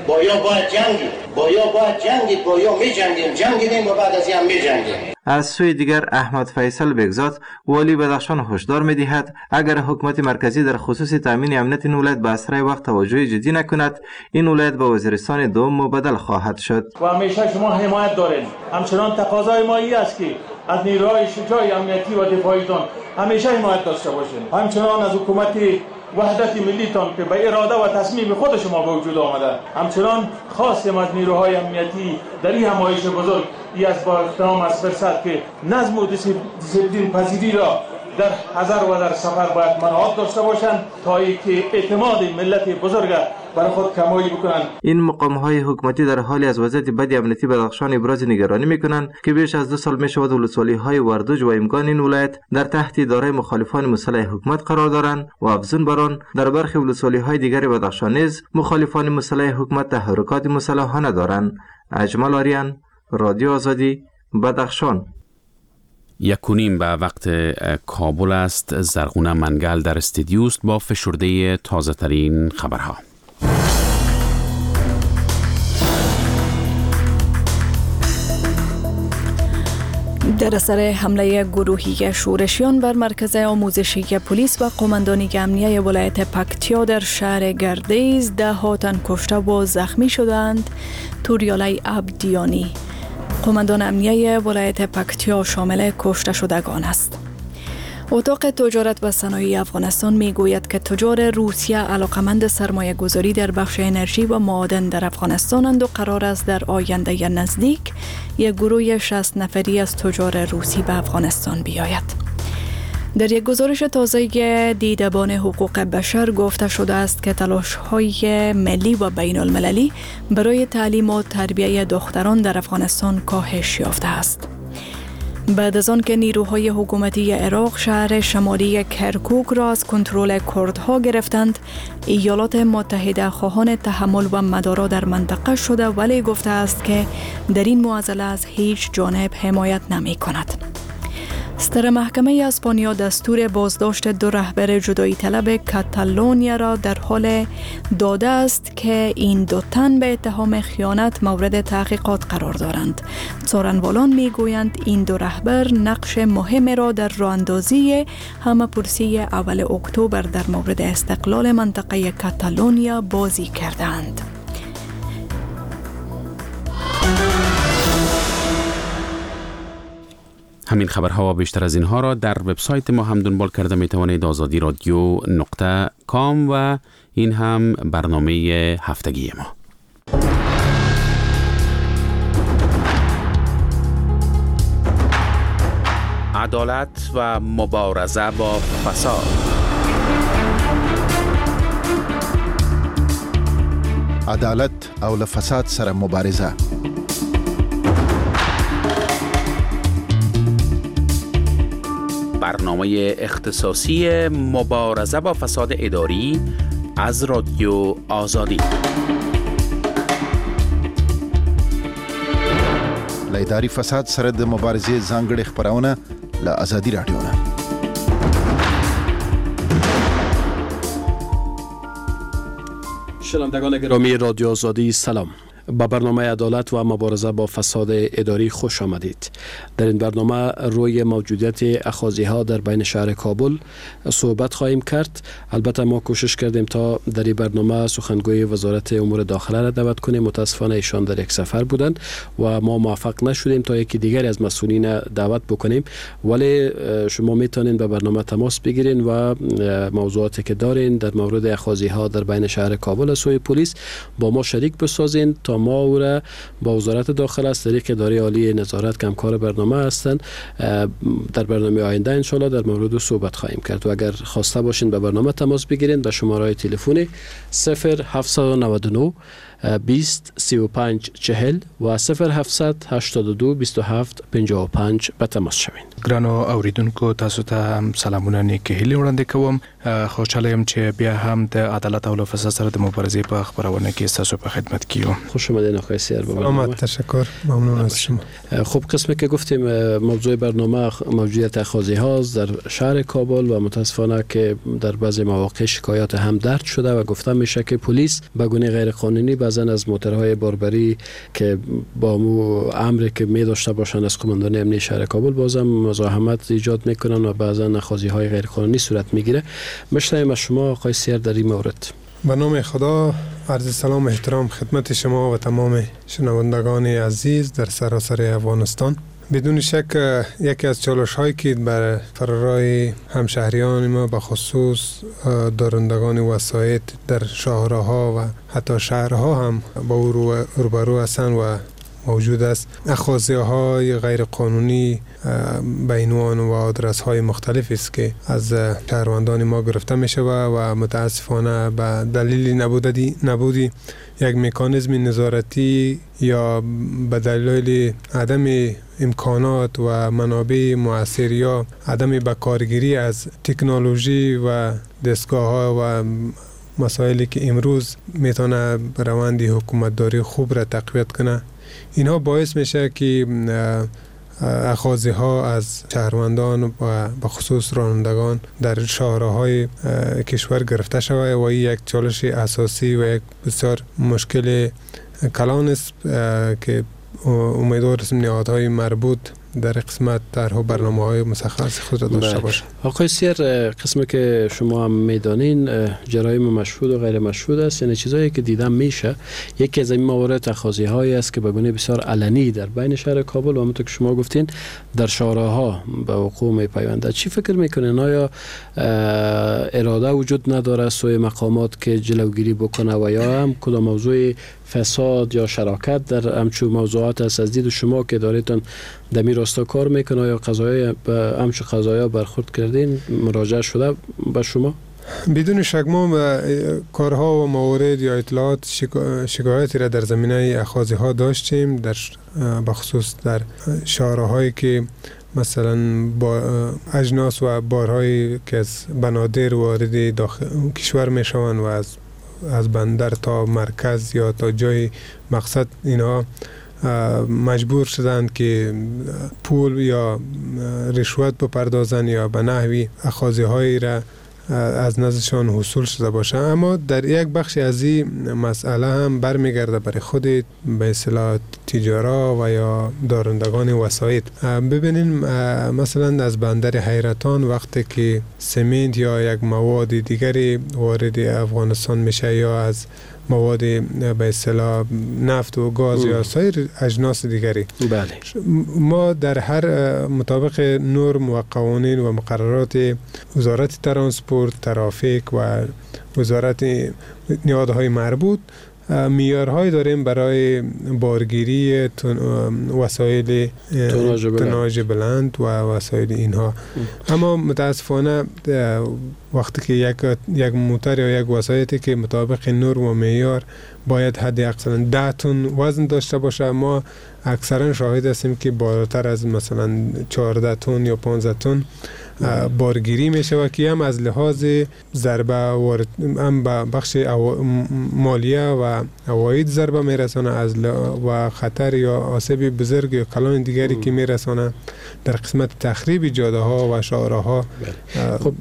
[SPEAKER 13] با یا باید جنگید با یا باید جنگید با یا می جنگیم جنگیدیم و بعد از این هم می جنگیم.
[SPEAKER 12] از سوی دیگر احمد فیصل بگزاد والی بدخشان هشدار می‌دهد اگر حکومت مرکزی در خصوص تامین امنیت این ولایت به اسرع وقت توجه جدی نکند این ولایت به وزیرستان دوم مبدل خواهد شد.
[SPEAKER 14] و همیشه شما حمایت دارین. همچنان تقاضای ما این است که از نیروهای شجاع امنیتی و دفاعیتان همیشه حمایت داشته باشین. همچنان از حکومت وحدت ملیتان که به اراده و تصمیم خود شما به وجود آمده همچنان خواستیم از نیروهای امنیتی در این همایش بزرگ ای از با احترام از فرصت که نظم و دیسیپلین پذیری را در حضر و در سفر باید مراعات داشته باشند تا اینکه اعتماد ملت بزرگ برای خود کمایی بکنند.
[SPEAKER 12] این مقام های حکومتی در حالی از وضعیت بد امنیتی بدخشان ابراز نگرانی میکنند که بیش از دو سال می شود ولسوالی های وردوج و امگان این ولایت در تحت اداره مخالفان مسلح حکومت قرار دارند و افزون بر آن در برخی ولسوالی های دیگر بدخشان نیز مخالفان مسلح حکومت تحرکات مسلحانه دارند. اجمل آریان، رادیو آزادی، بدخشان.
[SPEAKER 2] یک و نیم به وقت کابل است. زرغونه منگل در استودیوست با فشرده تازه ترین خبرها.
[SPEAKER 3] در اثر حمله گروهی شورشیان بر مرکز آموزشی پلیس و قماندانی امنیه ولایت پکتیا در شهر گردیز ده ها تن کشته و زخمی شدند. توریالی عبدیانی قماندان امنیه ولایت پکتیا شامل کشته شدگان است. اتاق تجارت و صنایع افغانستان می گوید که تجار روسیه علاقمند سرمایه گذاری در بخش انرژی و معادن در افغانستانند و قرار است در آینده نزدیک یک گروه شصت نفری از تجار روسی به افغانستان بیاید. در یک گزارش تازه دیدبان حقوق بشر گفته شده است که تلاش‌های ملی و بین المللی برای تعلیم و تربیت دختران در افغانستان کاهش یافته است. بعد از آن که نیروهای حکومتی عراق شهر شمالی کرکوک را از کنترل کردها گرفتند، ایالات متحده خواهان تحمل و مدارا در منطقه شده ولی گفته است که در این معضله از هیچ جانب حمایت نمی کند. ستر محکمه اسپانیا دستور بازداشت دو رهبر جدایی طلب کاتالونیا را در حال داده است که این دو تن به اتهام خیانت مورد تحقیقات قرار دارند. څارنوالان میگویند این دو رهبر نقش مهم را در راهاندازی همه‌پرسی اول اکتبر در مورد استقلال منطقه کاتالونیا بازی کردند.
[SPEAKER 2] همین خبرها و بیشتر از اینها را در وبسایت ما هم دنبال کرده می توانید آزادی رادیو نقطه کام و این هم برنامه هفتگی ما. عدالت و مبارزه با فساد.
[SPEAKER 10] عدالت او له فساد سره مبارزه.
[SPEAKER 2] برنامه اختصاصی مبارزه با فساد اداری از رادیو آزادی.
[SPEAKER 10] له اداري فساد سره د مبارزې ځانګړې خبرونه له آزادي رادیو نه.
[SPEAKER 11] شنوندگان گرامی رادیو آزادی سلام. با برنامه عدالت و مبارزه با فساد اداری خوش آمدید. در این برنامه روی موجودیت اخاذی ها در بین شهر کابل صحبت خواهیم کرد. البته ما کوشش کردیم تا در این برنامه سخنگوی وزارت امور داخله را دعوت کنیم. متاسفانه ایشان در یک سفر بودند و ما موفق نشدیم تا یکی دیگر از مسئولین دعوت بکنیم، ولی شما میتونین به برنامه تماس بگیرین و موضوعاتی که دارین در مورد اخاذی ها در بین شهر کابل از سوی پلیس با ما شریک بسازین تا ما او را با وزارت داخله از طریق اداره عالی نظارت که همکار برنامه هستند در برنامه آینده انشالله در مورد صحبت خواهیم کرد. و اگر خواسته باشین به برنامه تماس بگیرین به شماره تلفنی صفر هفت نه نه بیست سی و پنج چهل و صفر هفت هشتاد و دو بیست و هفت پنجاه و پنج به تماس شوین.
[SPEAKER 15] ګرانو اوریدونکو تاسو ته سلامونه نیکه هیله وړاندې کوم. خوشاله یم چې بیا هم د عدالت او فساد سره د مبارزې په خبرونه کې تاسو په خدمت کیو.
[SPEAKER 11] خوش آمدید آقای سیر.
[SPEAKER 5] سلامت، تشکر، ممنون از شما.
[SPEAKER 11] خب قسمی که گفتیم موضوع برنامه موجودیت اخاذی هاست در شهر کابل و متاسفانه که در بعضی مواقع شکایات هم درج شده و گفته میشه که پلیس به گونه غیر قانونی بعضن از موتورهای باربری که با مو امری که می داشته باشند از کماندان امنیت شهر کابل بازم مزاحمت ایجاد میکنن و بعضا اخاذی های غیر قانونی صورت میگیره. مشتایم از شما آقای سیر در این مورد.
[SPEAKER 5] به نام خدا، عرض سلام و احترام خدمت شما و تمام شنوندگان عزیز در سراسر افغانستان. بدون شک یکی از چالش هایی که بر فرارای همشهریان ما به خصوص دارندگان وسایط در شاهراها و حتی شهرها هم با او روبرو هستند و موجود است. اخاذی های غیر قانونی به عنوان و آدرس های مختلف است که از شهروندان ما گرفته می شود و متاسفانه به دلیل نبودی نبودی یک مکانیزم نظارتی یا به دلیل عدم امکانات و منابع مؤثر یا عدم بکارگیری از تکنولوژی و دستگاه ها و مسائلی که امروز میتونه روند حکومتداری خوب را تقویت کنه، اینها باعث میشه که اخاذی ها از شهروندان و به خصوص رانندگان در شهرهای کشور گرفته شود و این یک چالش اساسی و یک بسیار مشکل کلان است که امیدوار هستیم نهادهای مربوط در قسمت طرح و برنامه‌های مشخص خود را داشته باشه.
[SPEAKER 11] آقای سیر، قسمی که شما هم میدانین جرایم مشهود و غیر مشهود است، یعنی چیزایی که دیدم میشه. یکی از این موارد اخاذی هایی است که به گونه بسیار علنی در بین شهر کابل و همونطور که شما گفتین در شهرها به وقوع میپیونده. چی فکر میکنین؟ آیا اراده وجود نداره سوی مقامات که جلوگیری بکنه و یا هم کدام موضوع فساد یا شراکت در همچون موضوعات است از دید شما که داریتون دمی راستا کار میکنه یا قضایای به همچون قضایا برخورد کردین مراجعه شده به شما؟
[SPEAKER 5] بدون شک ما کارها و موارد یا اطلاعات شکایتی را در زمینه اخاذی ها داشتیم، در بخصوص در شهرهایی که مثلا با اجناس و بارهایی که از بنادر وارد داخل کشور میشوند و از از بندر تا مرکز یا تا جای مقصد اینها مجبور شدند که پول یا رشوت بپردازند یا به نحوی اخاذی هایی را از نزدشان حصول شده باشه. اما در یک بخش از این مسئله هم برمیگرده برای خود به اصطلاح تجارا و یا دارندگان وسایط. ببینین مثلا از بندر حیرتان وقتی که سمنت یا یک مواد دیگری وارد افغانستان میشه یا از مواد به اصطلاح نفت و گاز یا سایر اجناس دیگری،
[SPEAKER 11] بله،
[SPEAKER 5] ما در هر مطابق نرم و قوانین و مقررات وزارت ترانسپورت، ترافیک و وزارت نهادهای مربوط معیارهای داریم برای بارگیری وسایل توناژ بلند و وسایل اینها. اما متاسفانه وقتی که یک یک موتور یا یک وسایلی که مطابق نرم و معیار باید حد اقصا ده تن وزن داشته باشه، ما اکثرا شاهد هستیم که بالاتر از مثلا چهارده تن یا پانزده تن بارگیری میشه و که هم از لحاظ ضربه وارد هم به بخش مالیه و عواید ضربه میرسانه از و خطر یا آسیب بزرگ یا کلان دیگری که میرسانه در قسمت تخریب جاده ها و شهرها.
[SPEAKER 11] خب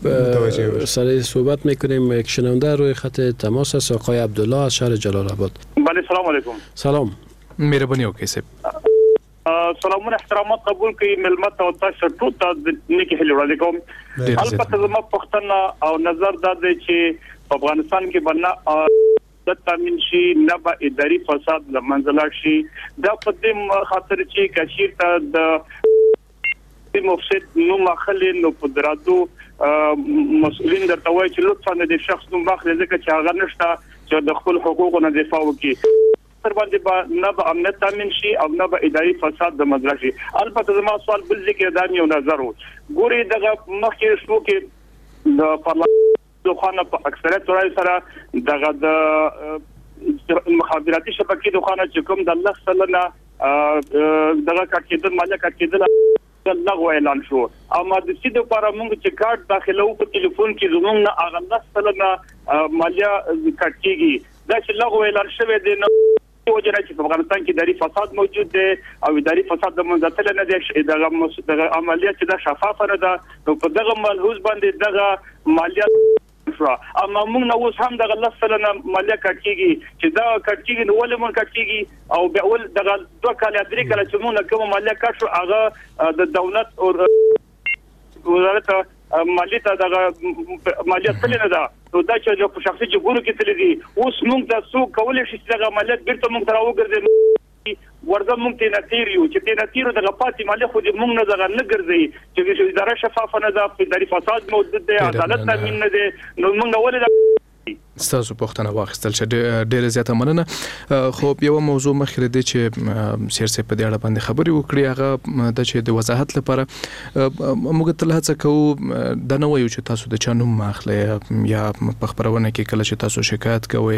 [SPEAKER 11] سر صحبت میکنیم. یک شنونده روی خط تماس است، آقای عبدالله از شهر جلال آباد.
[SPEAKER 16] بله، سلام علیکم.
[SPEAKER 11] سلام.
[SPEAKER 15] مهربانی آقای صاحب.
[SPEAKER 16] سلامونه احترامات قبول کړئ. ملمت او تاسو ټول ته نیکی هیله وړاندې کوم. البته زما پوښتنه او نظر دا دی چې په افغانستان کې باندې د تامین شي نه به اداري فساد لمنځل شي. دا په دې خاطر چې کشیر ته د مفسد نو مخلي نو قدرتو مسؤلین درته وایي چې لطفا د شخص نوم واخلئ ځکه چې هغه نشته چې د خپل حقوقو نه دفاع وکړي. تر باندې با نه به امنیت تامین شي او نه به اداري فساد د مدرسې شي. البته زما سوال بل ذکر دا یو نظر و ګوري دغه مخکې شو کې د پارلمان د خانه په اکثریت رای سره دغه د مخابراتي شبکې د خانه چې کوم د الله سره دغه کېدل مالیه کېدل لغو اعلان شو اما د سید لپاره موږ چې کارت داخلو په ټلیفون کې زموږ نه اغه سلنه مالیه کټ کیږي دا چې لغو اعلان شوی دی نو وجه چې په افغانستان کې اداري فساد موجود دی او اداري فساد د منځتل نه دی دغه عملیات چې دا شفاف نه ده نو په دغه ملحوظ باندې دغه مالیه اما موږ نو اوس هم دغه لسلنه مالیه کټ کیږي چې دا کټ کیږي نو ولې مونږ کټ کیږي او بیا ول دغه دوه کال درې کال چې موږ کوم مالیه کټ شو هغه د دولت او وزارت مالیه ته دغه مالیه تل نه ده نو دا چې په شخصي جګورو کې تل دي اوس موږ د سو کولې شي چې دغه مالیه بیرته موږ تراو ګرځي ورته موږ ته نتیریو چې ته نتیرو دغه پاتې مالیه خو دې موږ نه دغه نه ګرځي چې اداره شفاف نه ده په اداري فساد موجود دی عدالت تامین نه دی نو موږ ولې
[SPEAKER 15] ستاسو پوښتنه واخیستل چې ډېر زیاته مننه خو یو موضوع مخکې دی چې سیاسي په دې اړه باندې خبرې وکړي هغه د چې د وضاحت لپاره موږ تل هڅه کوو دا نه وایو چې تاسو د چا نوم ماخلئ یا په خبرونه کې کله چې تاسو شکایت کوئ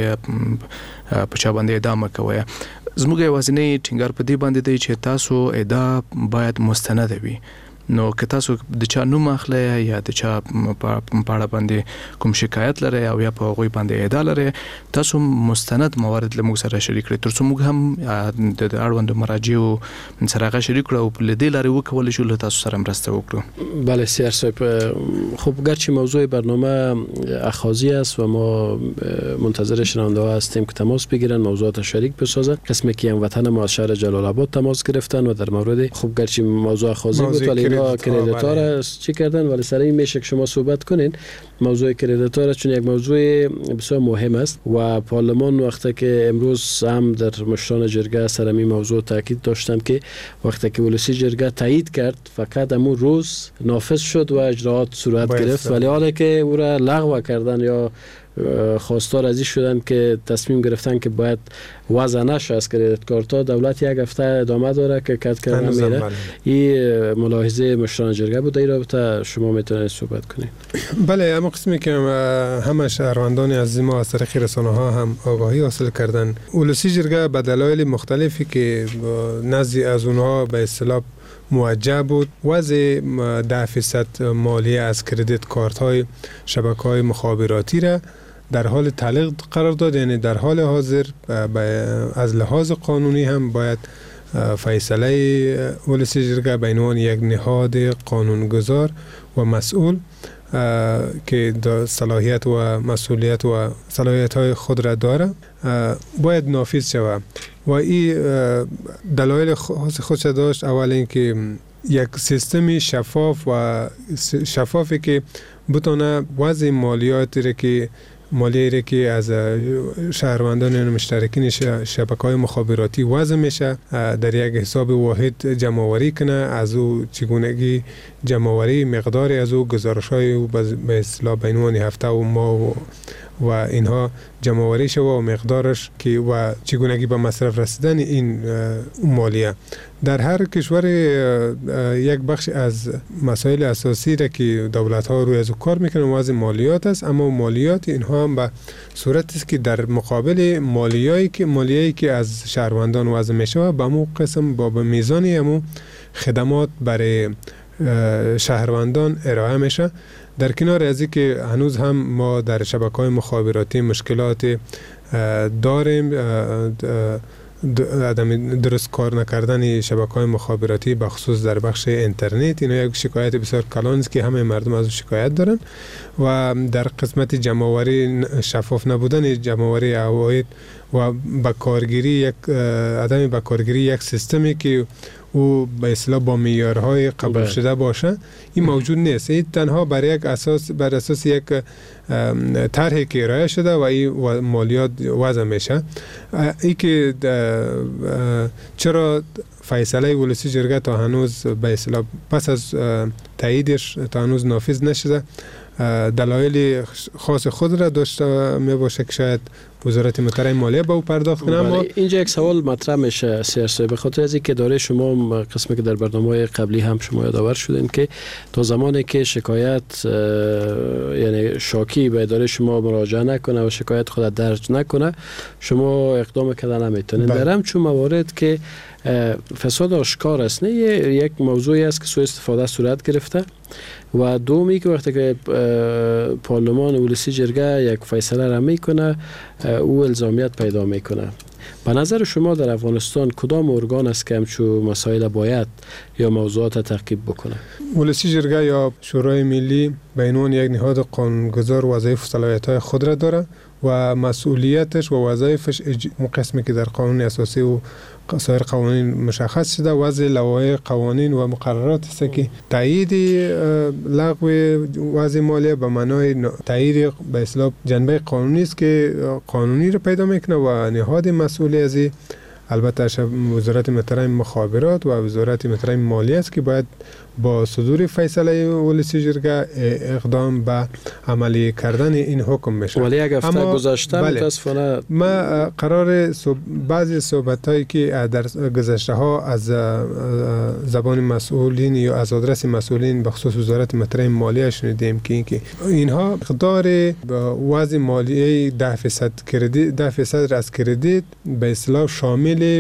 [SPEAKER 15] په چا باندې ادعا کوئ زموږ یوازینی ټینګار په دې باندې دی چې تاسو ادعا باید مستند وي نو که تاسو د چا نوم اخلئ یا د چا په اړه باندې کوم شکایت لرئ او یا په هغوی باندې ادعا لرئ تاسو مستند موارد له موږ سره شریک کړئ تر څو موږ هم د اړوندو مراجعو سره هغه شریک کړو او په دې لارې وکولی شو له تاسو سره مرسته وکړو.
[SPEAKER 11] بله سیار صاحب خب گرچه موضوع برنامه اخاذی است و ما منتظر شنونده ها هستیم که تماس بگیرن موضوعات شریک بسازن. قسمی که هموطن ما از شهر جلال آباد تماس گرفتن و در مورد خب گرچه موضوع اخاذی بود ولی کردیتور چی کردن ولی سر این میشه که شما صحبت کنین موضوع کردیتور چون یک موضوع بسیار مهم است و پارلمان وقتی که امروز هم در مشران جرگه سر این موضوع تاکید داشتن که وقتی که ولسی جرگه تایید کرد فقط همون روز نافذ شد و اجراات صورت گرفت ولی حالا که او را لغو کردن یا خواستار ازی شدن که تصمیم گرفتن که باید وضع نشه از کردیت کارتا دولت یک هفته ادامه داره که کد کردن میره این ملاحظه مشران جرگه بوده این رابطه شما میتونید صحبت کنید.
[SPEAKER 5] بله اما قسمی که همه شهروندان عزیز ما از طریق رسانه ها هم آگاهی حاصل کردن ولسی جرگه به دلایل مختلفی که نزدی از اونها به اصطلاح موجه بود وضع ده فیصد مالیه از کردیت کارت های شبکه های مخابراتی را در حال تعلیق قرار داد یعنی در حال حاضر از لحاظ قانونی هم باید فیصله ولسی جرگه به عنوان یک نهاد قانونگذار و مسئول که صلاحیت و مسئولیت و صلاحیت های خود را داره باید نافذ شود و این دلایل خاص خودش داشت. اول اینکه یک سیستم شفاف و شفافی که بتونه وضع مالیاتی را که مالیه را که از شهروندان مشترکین شبکه‌های مخابراتی وضع میشه در یک حساب واحد جمع‌آوری کنه از او چگونگی جمع‌آوری مقداری از او گزارش‌های به اصطلاح به عنوان هفته و ماه و و اینها جمع‌آوری شود و مقدارش که و چگونگی به مصرف رسیدن این مالیه در هر کشور یک بخش از مسائل اساسی را که دولت ها روی از کار میکنن وضع مالیات است اما مالیات اینها هم به صورت است که در مقابل مالیایی که مالیایی که از شهروندان وضع میشه به مو قسم با به میزانی همو خدمات برای شهروندان ارائه میشه. در کنار از اینکه هنوز هم ما در شبکه‌های مخابراتی مشکلات داریم عدم درست کار نکردن شبکه‌های مخابراتی به خصوص در بخش اینترنت اینا یک شکایت بسیار کلان است که همه مردم از شکایت دارن و در قسمت جمع‌آوری شفاف نبودن جمع‌آوری عواید و با کارگیری یک عدم با کارگیری یک سیستمی که او به اصطلاح با معیارهای قبول شده باشه این موجود نیست. این تنها بر یک اساس بر اساس یک طرحی که ارائه شده و این مالیات وضع میشه. این که چرا فیصله ولسی جرگه تا هنوز به اصطلاح پس از تاییدش تا هنوز نافذ نشده دلایل خاص خود را داشته می باشه که شاید وزارت محترم مالیه به او پرداخت کنه. اما
[SPEAKER 11] اینجا یک سوال مطرح میشه سیاسی به خاطر از اینکه داره شما قسمی که در برنامه‌های قبلی هم شما یادآور شدین که تا زمانی که شکایت یعنی شاکی به اداره شما مراجعه نکنه و شکایت خود درج نکنه شما اقدام کردن نمیتونین. در همچون موارد که فساد آشکار است نه یک موضوعی است که سوء استفاده صورت گرفته و دومی که وقتی که پارلمان ولسی جرگه یک فیصله را میکنه او الزامیت پیدا میکنه. به نظر شما در افغانستان کدام ارگان است که همچون مسائل باید یا موضوعات تعقیب بکنه؟
[SPEAKER 5] ولسی جرگه یا شورای ملی به عنوان یک نهاد قانونگذار وظایف و صلاحیت‌های خود را داره و مسئولیتش و وظایفش قسمی که در قانون اساسی و سایر قوانین مشخص شده وضع لوایح قوانین و مقررات است که تایید لغو وضع مالیه به معنای تایید به اصطلاح جنبه قانونی است که قانونی رو پیدا میکنه و نهاد مسئول از البته وزارت محترم مخابرات و وزارت محترم مالیه است که باید با صدور فیصله ولسی جرگه اقدام به عملی کردن این حکم بشه.
[SPEAKER 11] ولی یک هفته گذشته
[SPEAKER 5] بله
[SPEAKER 11] متاسفانه
[SPEAKER 5] ما قرار صحب... بعضی صحبت هایی که در گذشته ها از زبان مسئولین یا از آدرس مسئولین به خصوص وزارت محترم مالیه شنیدیم که اینکه اینها مقدار وضع مالیه ده درصد کردیت ده درصد از کردیت به اصطلاح شامل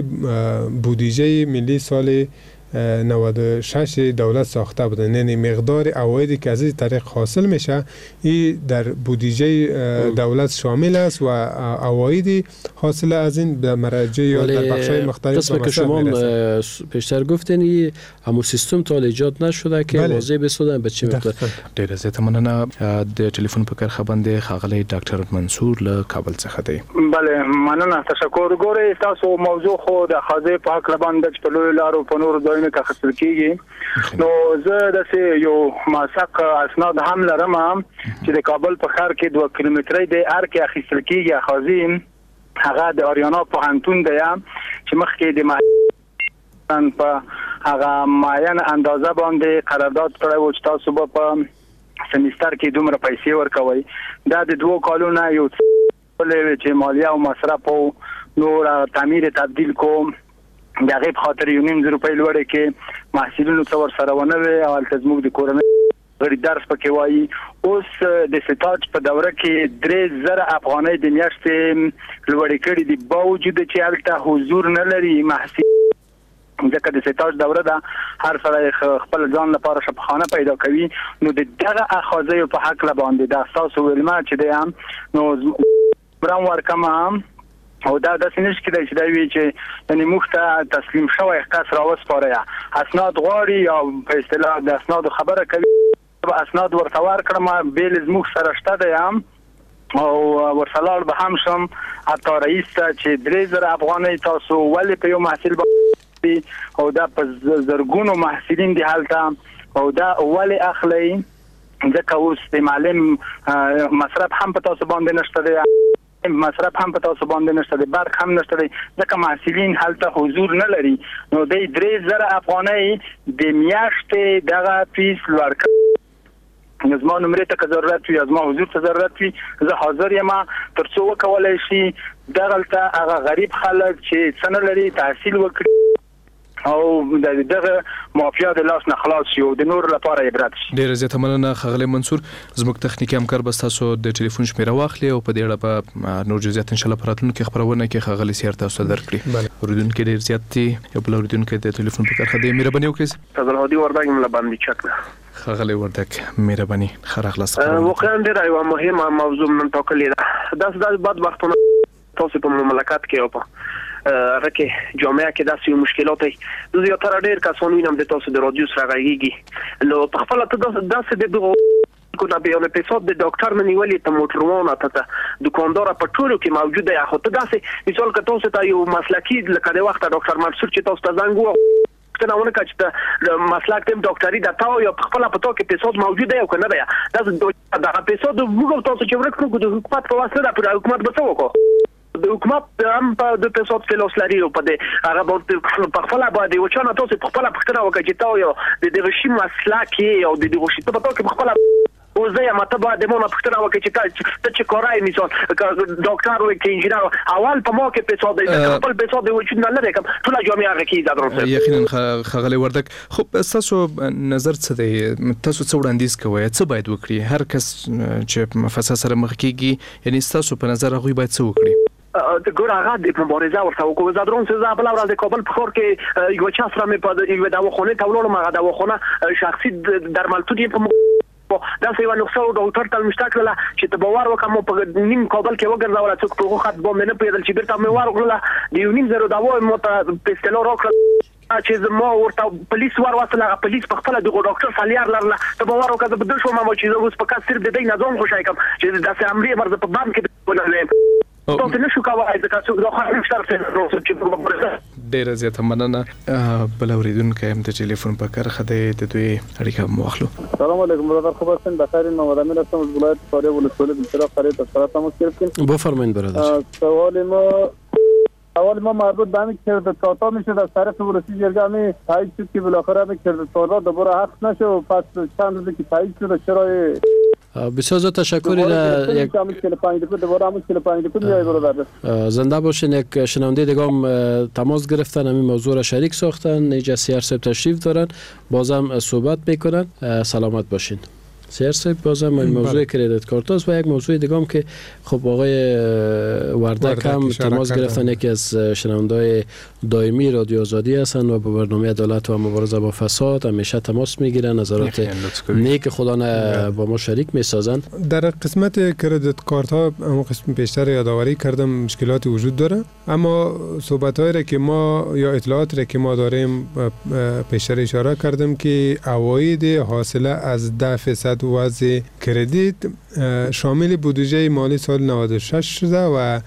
[SPEAKER 5] بودجه ملی سال نود و شش دولت ساخته بودن، یعنی مقدار عوایدی که از این طریق حاصل میشه این در بودجه دولت شامل است و عوایدی حاصل از این به مراجع یا در بخش‌های مختلف
[SPEAKER 11] قسمی که شما پیشتر گفتین همون سیستم تا ایجاد نشده که واضح بسودن به چی مقدار.
[SPEAKER 15] ډیر زیات مننه. د ټلیفون په کرخه باندې ښاغلی ډاکټر منصور له کابل څخه دی.
[SPEAKER 1] بله مننه، تشکر. ګورئ تاسو موضوع خو د خاصه په حق باندې چې په لوی لارو په نور ځایونو کې خپل کیږي نو زه د یو ماسک اسناد هم لرم چې د کابل په ښار کې دوه کیلومترۍ د ار کې اخیستل کیږي خازین هغه د اریانا پوهنتون دی چې مخکې د ان په هغه معین اندازه باندې قرارداد کړی و چې تاسو به په سمستر کې دومره پیسې ورکوي. دا د دوه کالونو یو څه چې مالیه او مصرف او نور تعمیر تبدیل کوم دغه په خاطر یو نیم زره روپۍ لوړې کې محصولونو څور سره ونه وي او تزموږ د کورنۍ غړي درس پکې وایي. اوس د ستاج په دوره کې درې زره افغانۍ د میاشتې لوړې کړي دي باوجود چې هلته حضور نه لري محصول ځکه د ستاج دوره ده هر سړی خپل ځان لپاره شپخانه پیدا کوي. نو د دغه اخاذې په حق باندې د اساس ویلما چې دی هم نو برام ورکم هم او دا د سینش کې د شدوی چې یعنی مخته تسلیم شوی کس راوسپاره اسناد غواړي او په اصطلاح د اسناد خبره کوي اسناد ورته ورکړم بیل زموږ سره شته دی هم او ورسلال به هم شم حتی رئیس چې درې زره افغانۍ تاسو ولې په یو محصول او دا په زرګونو محصولین دی هلته او دا ولې اخلي ځکه اوس د معلم مصرف هم په تاسو باندې نشته دی مصرف هم په تاسو باندې نشته دی برق هم نشته دی ځکه محصولین هلته حضور نه لري. نو د درې زره افغانۍ د میاشتې دغه فیس ورکړي زما نمرې ته ضرورت وي زما حضور ته ضرورت وي زه حاضر یم ترڅو وکولای شي دغلته هغه غریب خلک چې څه نه لري تحصیل وکړي او دغه مافیا د لاس نه خلاص شي او د نور لپاره عبرت شي.
[SPEAKER 15] ډیر زیاته مننه ښاغلی منصور. زموږ تخنیکی همکار به تاسو د ټلیفون شمیره واخلي او په دې اړه به نور جزئیات ان شاء الله په راتلونکي خبرونه کې ښاغلی سیر تاسو درکړي. اوریدونکو ډیر زیات دي یو بل اوریدونکو د ټلیفون په کرخه دی مهرباني وکړئ.
[SPEAKER 17] فضل هادي وردګ مله باندې چکنه
[SPEAKER 15] ښاغلی وردګ مهرباني خراغلاس.
[SPEAKER 17] واقعا ډیر یو مهمه موضوع نن ټاکلې ده. دا د بعد وختونه تاسو په مملکت کې او په رکه جامعه کې داسې مشکلات دي زیاتره ډیر کسان وینم د تاسو د رادیو سره غږیږي نو په خپل ته داسې د دغه کو دا به یو اپیزود د ډاکټر منیولې ته موټروان ته دکاندار په ټولو کې موجوده یا خو ته داسې مثال که تاسو ته یو مسلکی لکه د وخت ډاکټر منصور چې تاسو ته زنګ وو څنګه ونه کچ ته مسلک تم ډاکټري دا تاو یو خپل په تو کې اپیزود موجوده یو کنه دا دا اپیزود وګورئ تاسو چې ورکړو د حکومت په واسطه د حکومت بچو کو د حکومت هم په د اپیزود فلوس لري او په د هغه باندې په خپل باندې و چې نه تاسو په خپل پښتنه وکړي چې تاو یو د دغه شی مسلک او د دغه شی په تو کې خپل اوزه ما ته باید مونږ پښتنه وکړي چې ته چې کورای مثال ډاکټر وي کې انجینر اول په مو کې پیسو دی خپل پیسو دی وجود نه لري کوم ټول جامعه کې دا
[SPEAKER 15] یقینا خغلی وردک. خب تاسو نظر څه دی؟ تاسو څه وړاندیز کوئ څه باید وکړي هر کس چې فساد سره مخ کیږي؟ یعنی تاسو په نظر هغه باید څه وکړي؟
[SPEAKER 17] د ګور هغه د مبارزه ورته وکړو. زادرون څه بل ورځ د کابل په خور کې یو چا سره مې په یو دواخانه ته ولاړم. هغه دواخانه شخصي درملتون په دا څه یو نقصان ډاکټر تل مشتاق له چې ته باور وکم په نیم کابل کې وګرځاول څوک په خط باندې نه پیدل چې بیرته مې ورغله د یو نیم زره دوا مو ته پېستلو راکړه چې ما ورته پولیس ور وصله. پولیس په خپل دغه ډاکټر سالیار لرله ته باور وکړه په دښو ما چې اوس په کار صرف د دې نه ځون خوشای کوم چې د امرې مرز په باندې کې ولله ته نشو کوای ځکه چې دا خو نشته چې په مبارزه
[SPEAKER 15] ډیره زیاته مننه. بل اوریدونکو هم د ټلیفون په کار خدای د دوی اړیکه مواخلو.
[SPEAKER 18] سلام علیکم برادر، خبر سن بخیر. نو ودامیر هستم از ولایت فاریاب ولسوالی بلچراغ قریب از طرف تماس گرفتیم.
[SPEAKER 15] بفرمایید برادر.
[SPEAKER 18] سوال ما اول ما مربوط به همین کردت‌ها میشه از طرف ولسی جرگه می تایید شد که بالاخره همین کردت‌ها دوباره حق نشه و پس چند روزی که تایید شده چرا
[SPEAKER 11] بسیار زیاد تشکری را یک زنده باشین. یک شنونده دیگه هم تماس گرفتن همین موضوع را شریک ساختن. اینجا سیار صاحب تشریف دارن بازم صحبت میکنن. سلامت باشین سیار صاحب. بازم موضوع کردیت کارت است و یک موضوع دیگه هم که خب آقای وردک هم تماس گرفتن، یکی از شنونده‌های دائمی رادیو آزادی هستن و با برنامه عدالت و مبارزه با فساد همیشه تماس میگیرن، نظرات نیک خدا با ما شریک میسازن.
[SPEAKER 5] در قسمت کردیت کارت ها اما قسم پیشتر یادآوری کردم مشکلات وجود داره، اما صحبت هایی که ما یا اطلاعات را که ما داریم پیشتر اشاره کردم که عواید حاصله از ده فیصد وضع کردیت شامل بودجه مالی سال نود و شش شده و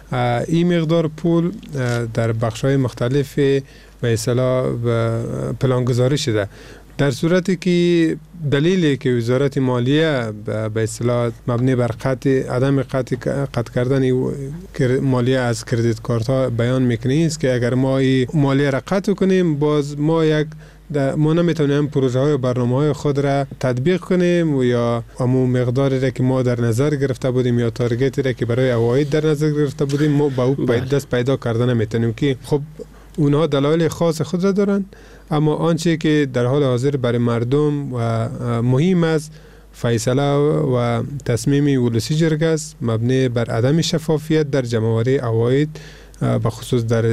[SPEAKER 5] این مقدار پول در بخش‌های مختلف به اصطلاح پلانگذاری شده. در صورتی که دلیلی که وزارت مالیه به اصطلاح مبنی بر قطع عدم قطع قطع کردن مالیه از کردیت کارت ها بیان میکنه است که اگر ما مالیه را قطع کنیم باز ما یک ما نمیتونیم پروژه های و برنامه های خود را تطبیق کنیم و یا امو مقداری را که ما در نظر گرفته بودیم یا تارگتی را که برای عواید در نظر گرفته بودیم ما با او دست پیدا کردن نمیتونیم که خب اونها دلایل خاص خود را دارن. اما آنچه که در حال حاضر برای مردم و مهم است فیصله و تصمیم ولسی جرگه است مبنی بر عدم شفافیت در جمع‌آوری عواید به خصوص در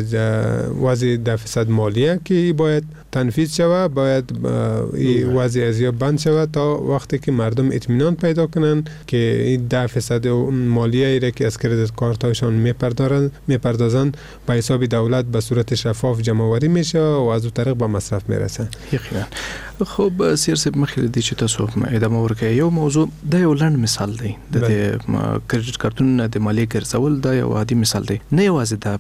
[SPEAKER 5] وضع ده فیصد مالیه که باید تنفیذ شود، باید این وضع ازیا بند شود تا وقتی که مردم اطمینان پیدا کنن که این ده فیصد مالیه ای را که از کردیت کارت هایشان میپردازن میپردازن به حساب دولت به صورت شفاف جمع آوری میشه و از اون طریق به مصرف میرسه.
[SPEAKER 15] یقینا. خب سیاست مخکې دی چې تاسو ادامه ورکړئ یو موضوع د یو لنډ مثال دی د کریډټ کارتونو د مالیې ګرځول دا یو عادي مثال دی نه یوازې دا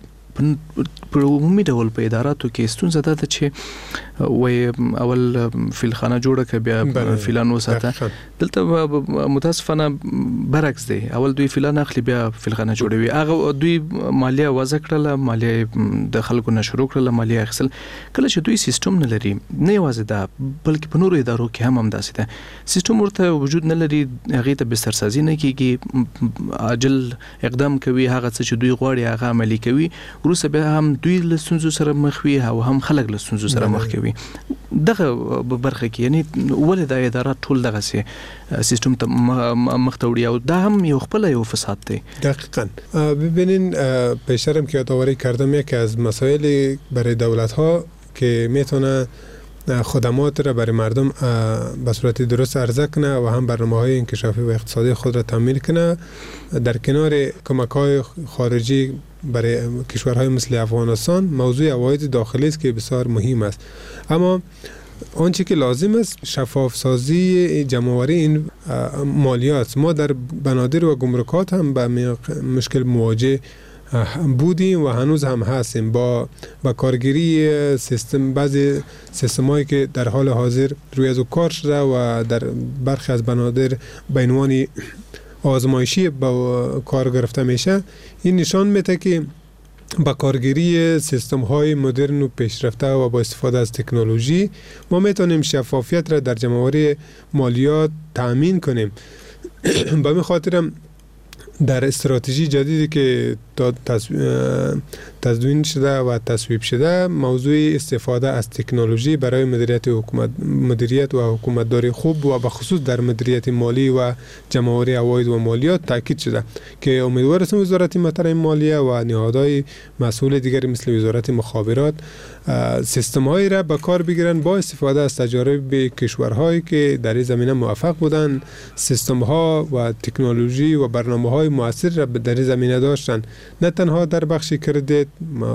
[SPEAKER 15] په عمومي ډول په اداراتو کې ستونزه ده چې وای اول فیلخانه جوړه ک بیا فیلان وساته دلته متاسفانه برعکس دی اول دوی فیلان اخلي بیا فیلخانه جوړوي هغه دوی مالیه وضع کړل مالیه د خلکو نشرو کړل مالیه اخیستل کله چې دوی سیستم نه لري نه یوازې دا بلکې په نورو ادارو کې هم همداسې ده سیستم ورته وجود نه لري هغه ته بسترسازي نه کیږي عاجل اقدام کوي هغه څه چې دوی غواړي هغه عملي کوي وروسته بیا هم دوی له ستونزو سره مخ وي او هم خلک له ستونزو سره مخ کوي دغه برخه کې یعنی ولې د ادارات ټول دغه سي سیستم ته مخ ته وړي او دا هم یو خپل یو فساد دی.
[SPEAKER 5] دقیقاً ببینین پیشترم که یادآوری کردم یکی از مسائل برای دولت ها که میتونه خدمات را برای مردم به صورت درست عرضه کنه و هم برنامه‌های انکشافی و اقتصادی خود را تامین کنه در کنار کمک‌های خارجی برای کشورهای مثل افغانستان موضوع عواید داخلی است که بسیار مهم است. اما آنچه که لازم است شفاف سازی جمع‌آوری این مالیات. ما در بنادر و گمرکات هم به مشکل مواجه بودیم و هنوز هم هستیم با با کارگیری سیستم بعضی سیستمایی که در حال حاضر روی از کار شده و در برخی از بنادر به عنوان آزمایشی با کار گرفته میشه. این نشان میده که با کارگیری سیستم های مدرن و پیشرفته و با استفاده از تکنولوژی ما میتونیم شفافیت را در جمع‌آوری مالیات تأمین کنیم. به همین خاطر در استراتژی جدیدی که تدوین شده و تصویب شده موضوع استفاده از تکنولوژی برای مدیریت حکومت مدیریت و حکومتداری خوب و به خصوص در مدیریت مالی و جمع‌آوری عواید و مالیات تاکید شده که امیدوار هستم وزارت محترم مالیه و نهادهای مسئول دیگری مثل وزارت مخابرات سیستم هایی را به کار بگیرن با استفاده از تجارب کشورهایی که در این زمینه موفق بودن، سیستم ها و تکنولوژی و برنامه های مؤثر را در این زمینه داشتن، نه تنها در بخش کردیت،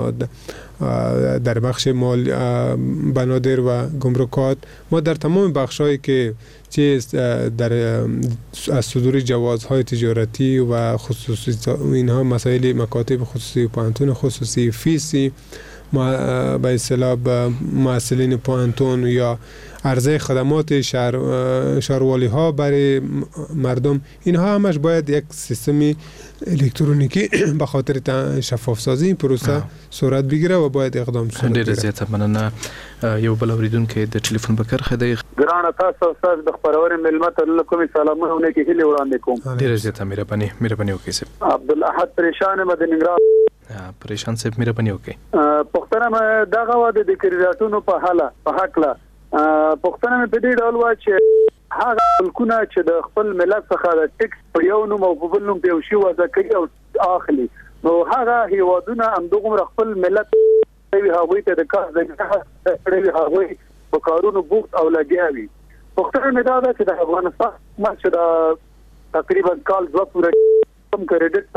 [SPEAKER 5] در بخش مال بنادر و گمرکات، ما در تمام بخش هایی که چیز در از صدور جوازهای تجارتی و خصوصی اینها مسائل مکاتب خصوصی، پانتون خصوصی، فیسی به اصطلاح مسئولین پانتون یا عرضه خدمات شهر شهروالی ها برای مردم، اینها همش باید یک سیستمی الکترونیکی به خاطر شفاف سازی این پروسه صورت بگیره و باید اقدام شود.
[SPEAKER 15] ډیر زیاته مننه. یو بل اوریدونکو د ټلیفون په کرخه دی.
[SPEAKER 18] ګرانه تاسو استاد د خبروري ملمت له کومې سلامونه کې هلي وړاندې کوم.
[SPEAKER 15] ډیر زیاته مهرباني مهرباني وکړئ.
[SPEAKER 18] عبد الاحد پریشان مد ننګرهار.
[SPEAKER 15] پریشان صاحب مهرباني وکړئ.
[SPEAKER 18] پښتنه مې دا غوا د کریډاتونو په حاله په حق لا پښتنه مې په دې ډول وا چې هغه ملکونه چې د خپل ملت څخه د ټیکس په یو نوم او په بل نوم په شی وځه کوي او اخلي، نو هغه هیوادونه هم دغه خپل ملت وی هغوی ته د کار ځای کړی هغوی په کارونو بوخت او لګیاوي. پښتنه مې دا ده چې د افغانستان ماشه د تقریبا کال دوه پورې کم کریډټ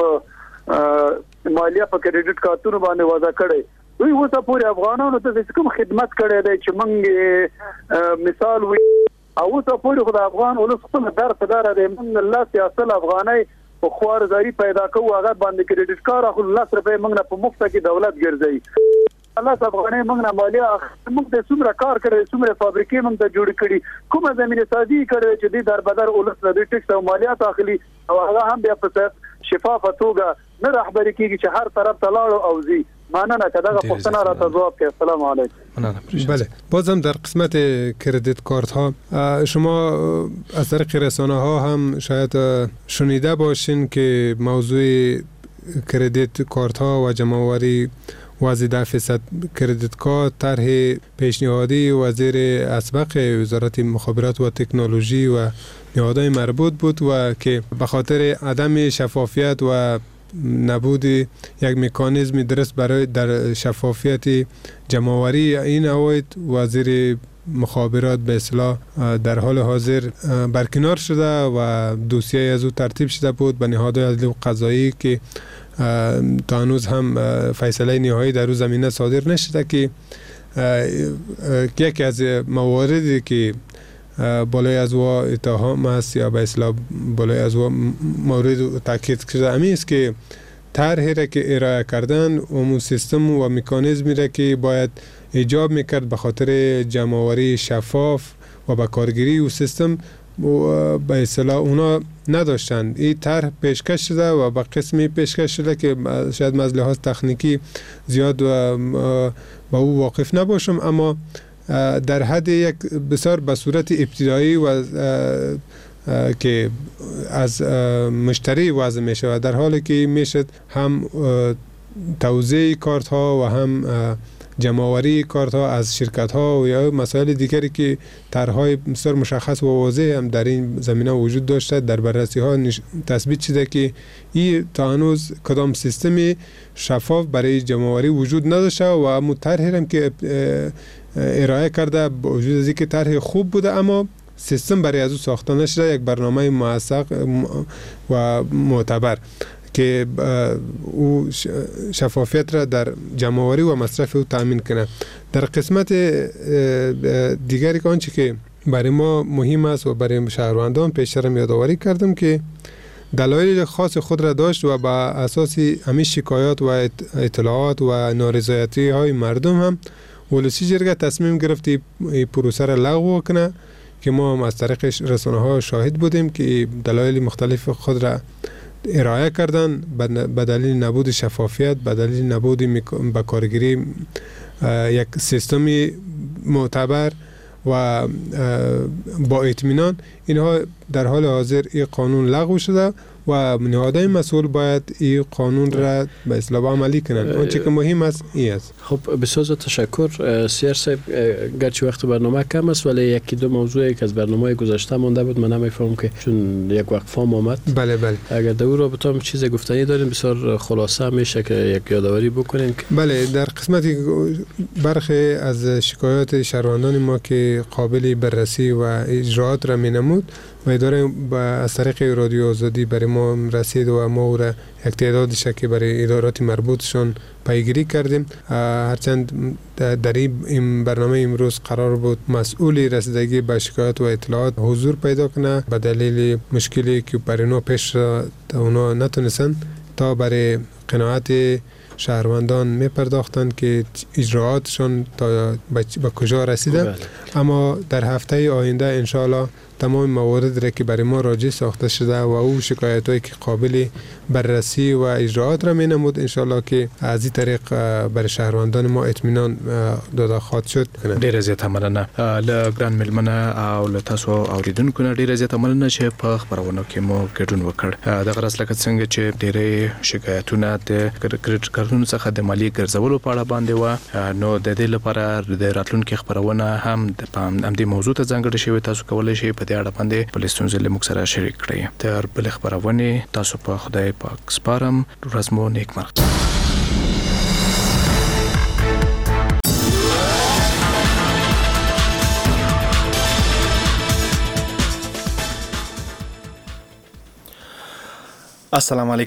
[SPEAKER 18] په مالیه په کریډټ کارتونو باندې وځه کړی. دوی اوسه پورې افغانانو ته کوم خدمت کړی دی چې موږ مثال وي او اوسه پورې خو د افغان ولس خپل در په دار دی موږ الله سیاست افغاني په خوارزاري پیدا کوو هغه باندې کریډټ کار اخلو لاس روپے موږ په مفت کې دولت ګرځي. الله افغاني موږ نه مالیه موږ د څومره کار کړی څومره فابریکې موږ ته جوړ کړي کومه زمينه سازي کړي چې د در بدر ولس د ټیکس او مالیات اخلي او هغه هم بیا په شفافه توګه نه رهبری کیږي چې هر طرف ته لاړ او زی ماننه کداغه پښتنه را جواب که. السلام علیکم.
[SPEAKER 5] بله، بازم در قسمت کردیت کارت ها شما از طریق رسانه ها هم شاید شنیده باشین که موضوع کردیت کارت ها و جمع‌آوری وازده فیصد کردیت کارت طرح پیشنهادی وزیر اسبق وزارت مخابرات و تکنولوژی و نهادهای مربوط بود و که به خاطر عدم شفافیت و نبود یک مکانیزم درست برای در شفافیت جمع‌آوری این عواید وزیر مخابرات به اصطلاح در حال حاضر برکنار شده و دوسیه از او ترتیب شده بود به نهادهای عدلی و قضایی که تا هنوز هم فیصله نهایی در او زمینه صادر نشده که یکی از مواردی که بالای از او اتهام است یا به اصطلاح بالای از او مورد تاکید شده امی است که طرحی را که ارائه کردن اون سیستم و مکانیزمی را که باید ایجاب میکرد به خاطر جمع‌آوری شفاف و با کارگیری و سیستم به اصطلاح اونا نداشتند. این طرح پیشکش شده و با قسمی پیشکش شده که شاید از لحاظ تکنیکی زیاد با او واقف نباشم، اما در حد یک بسیار به صورت ابتدایی و که از مشتری وضع می شود، در حالی که میشد هم توزیع کارت ها و هم جمع‌آوری کارت ها از شرکت ها و یا مسائل دیگری که طرح‌های بسیار مشخص و واضح هم در این زمینه وجود داشته در بررسی ها تثبیت شده که این تا هنوز کدام سیستم شفاف برای جمع‌آوری وجود نداشته و همون طرحی هم که ارائه کرده با وجود از اینکه طرح خوب بوده اما سیستم برای از او ساخته نشده، یک برنامه موثق و معتبر که او شفافیت را در جمع‌آوری و مصرف او تامین کنه. در قسمت دیگری که آنچه که برای ما مهم است و برای شهروندان پیشتر یادآوری کردم که دلایل خاص خود را داشت و با اساس همین شکایات و اطلاعات و نارضایتی های مردم هم ولسی جرگه تصمیم گرفت پروسه را لغو کنه که ما هم از طریق رسانه ها شاهد بودیم که دلایل مختلف خود را ارائه کردن به دلیل نبود شفافیت، به دلیل نبود به کارگیری یک سیستمی معتبر و با اطمینان، اینها در حال حاضر این قانون لغو شده و نهادهای مسئول باید این قانون را به اصلاح عملی کنند. اون چیزی که مهم است این است.
[SPEAKER 11] خب بسیار تشکر سیر صاحب. گرچه وقت برنامه کم است ولی یکی دو موضوعی که از برنامه گذشته مونده بود من نمیفهمم که چون یک وقفه آمد.
[SPEAKER 5] بله بله.
[SPEAKER 11] اگر در اون رابطه هم چیز گفتنی دارین بسیار خلاصه میشه که یک یادآوری بکنین.
[SPEAKER 5] بله، در قسمت برخی از شکایات شهروندان ما که قابل بررسی و اجراات را مینمود و اداره از طریق رادیو آزادی برای ما رسید و ما را یک تعدادش که برای ادارات مربوطشان پیگیری کردیم. هرچند در این برنامه امروز قرار بود مسئول رسیدگی به شکایات و اطلاعات حضور پیدا کنه، به دلیل مشکلی که برای نو پیش اونا نتونستن تا برای قناعت شهروندان می پرداختند که اجراعاتشان تا به کجا رسیده. اما در هفته آینده انشاءالله تمام موارد را که برای ما راجع ساخته شده و او شکایت هایی که قابل بررسی و اجراعات را می نمود انشاءالله که از این طریق برای شهروندان ما اطمینان داده خواهد شد.
[SPEAKER 15] ډیر زیاته مننه له ګران ملمنه او له تاسو اوریدونکو نه ډیر زیاته مننه چې په خبرونه کې مو ګډون وکړ. د غرض لکه څنګه چې ډیرې شکایتونه د کریډټ کارتونو څخه د مالی ګرځولو په اړه باندې و، نو د دې لپاره د راتلونکو خبرونه هم د هم د موضوع ته ځانګړې شوی. تاسو کولای شئ په دې اړه باندې په لستونزې له موږ سره شریک کړئ. تر بل خبرونه تاسو په خدای پاک سپارم. ورځ مو نیکمرغه.
[SPEAKER 19] السلام علیکم.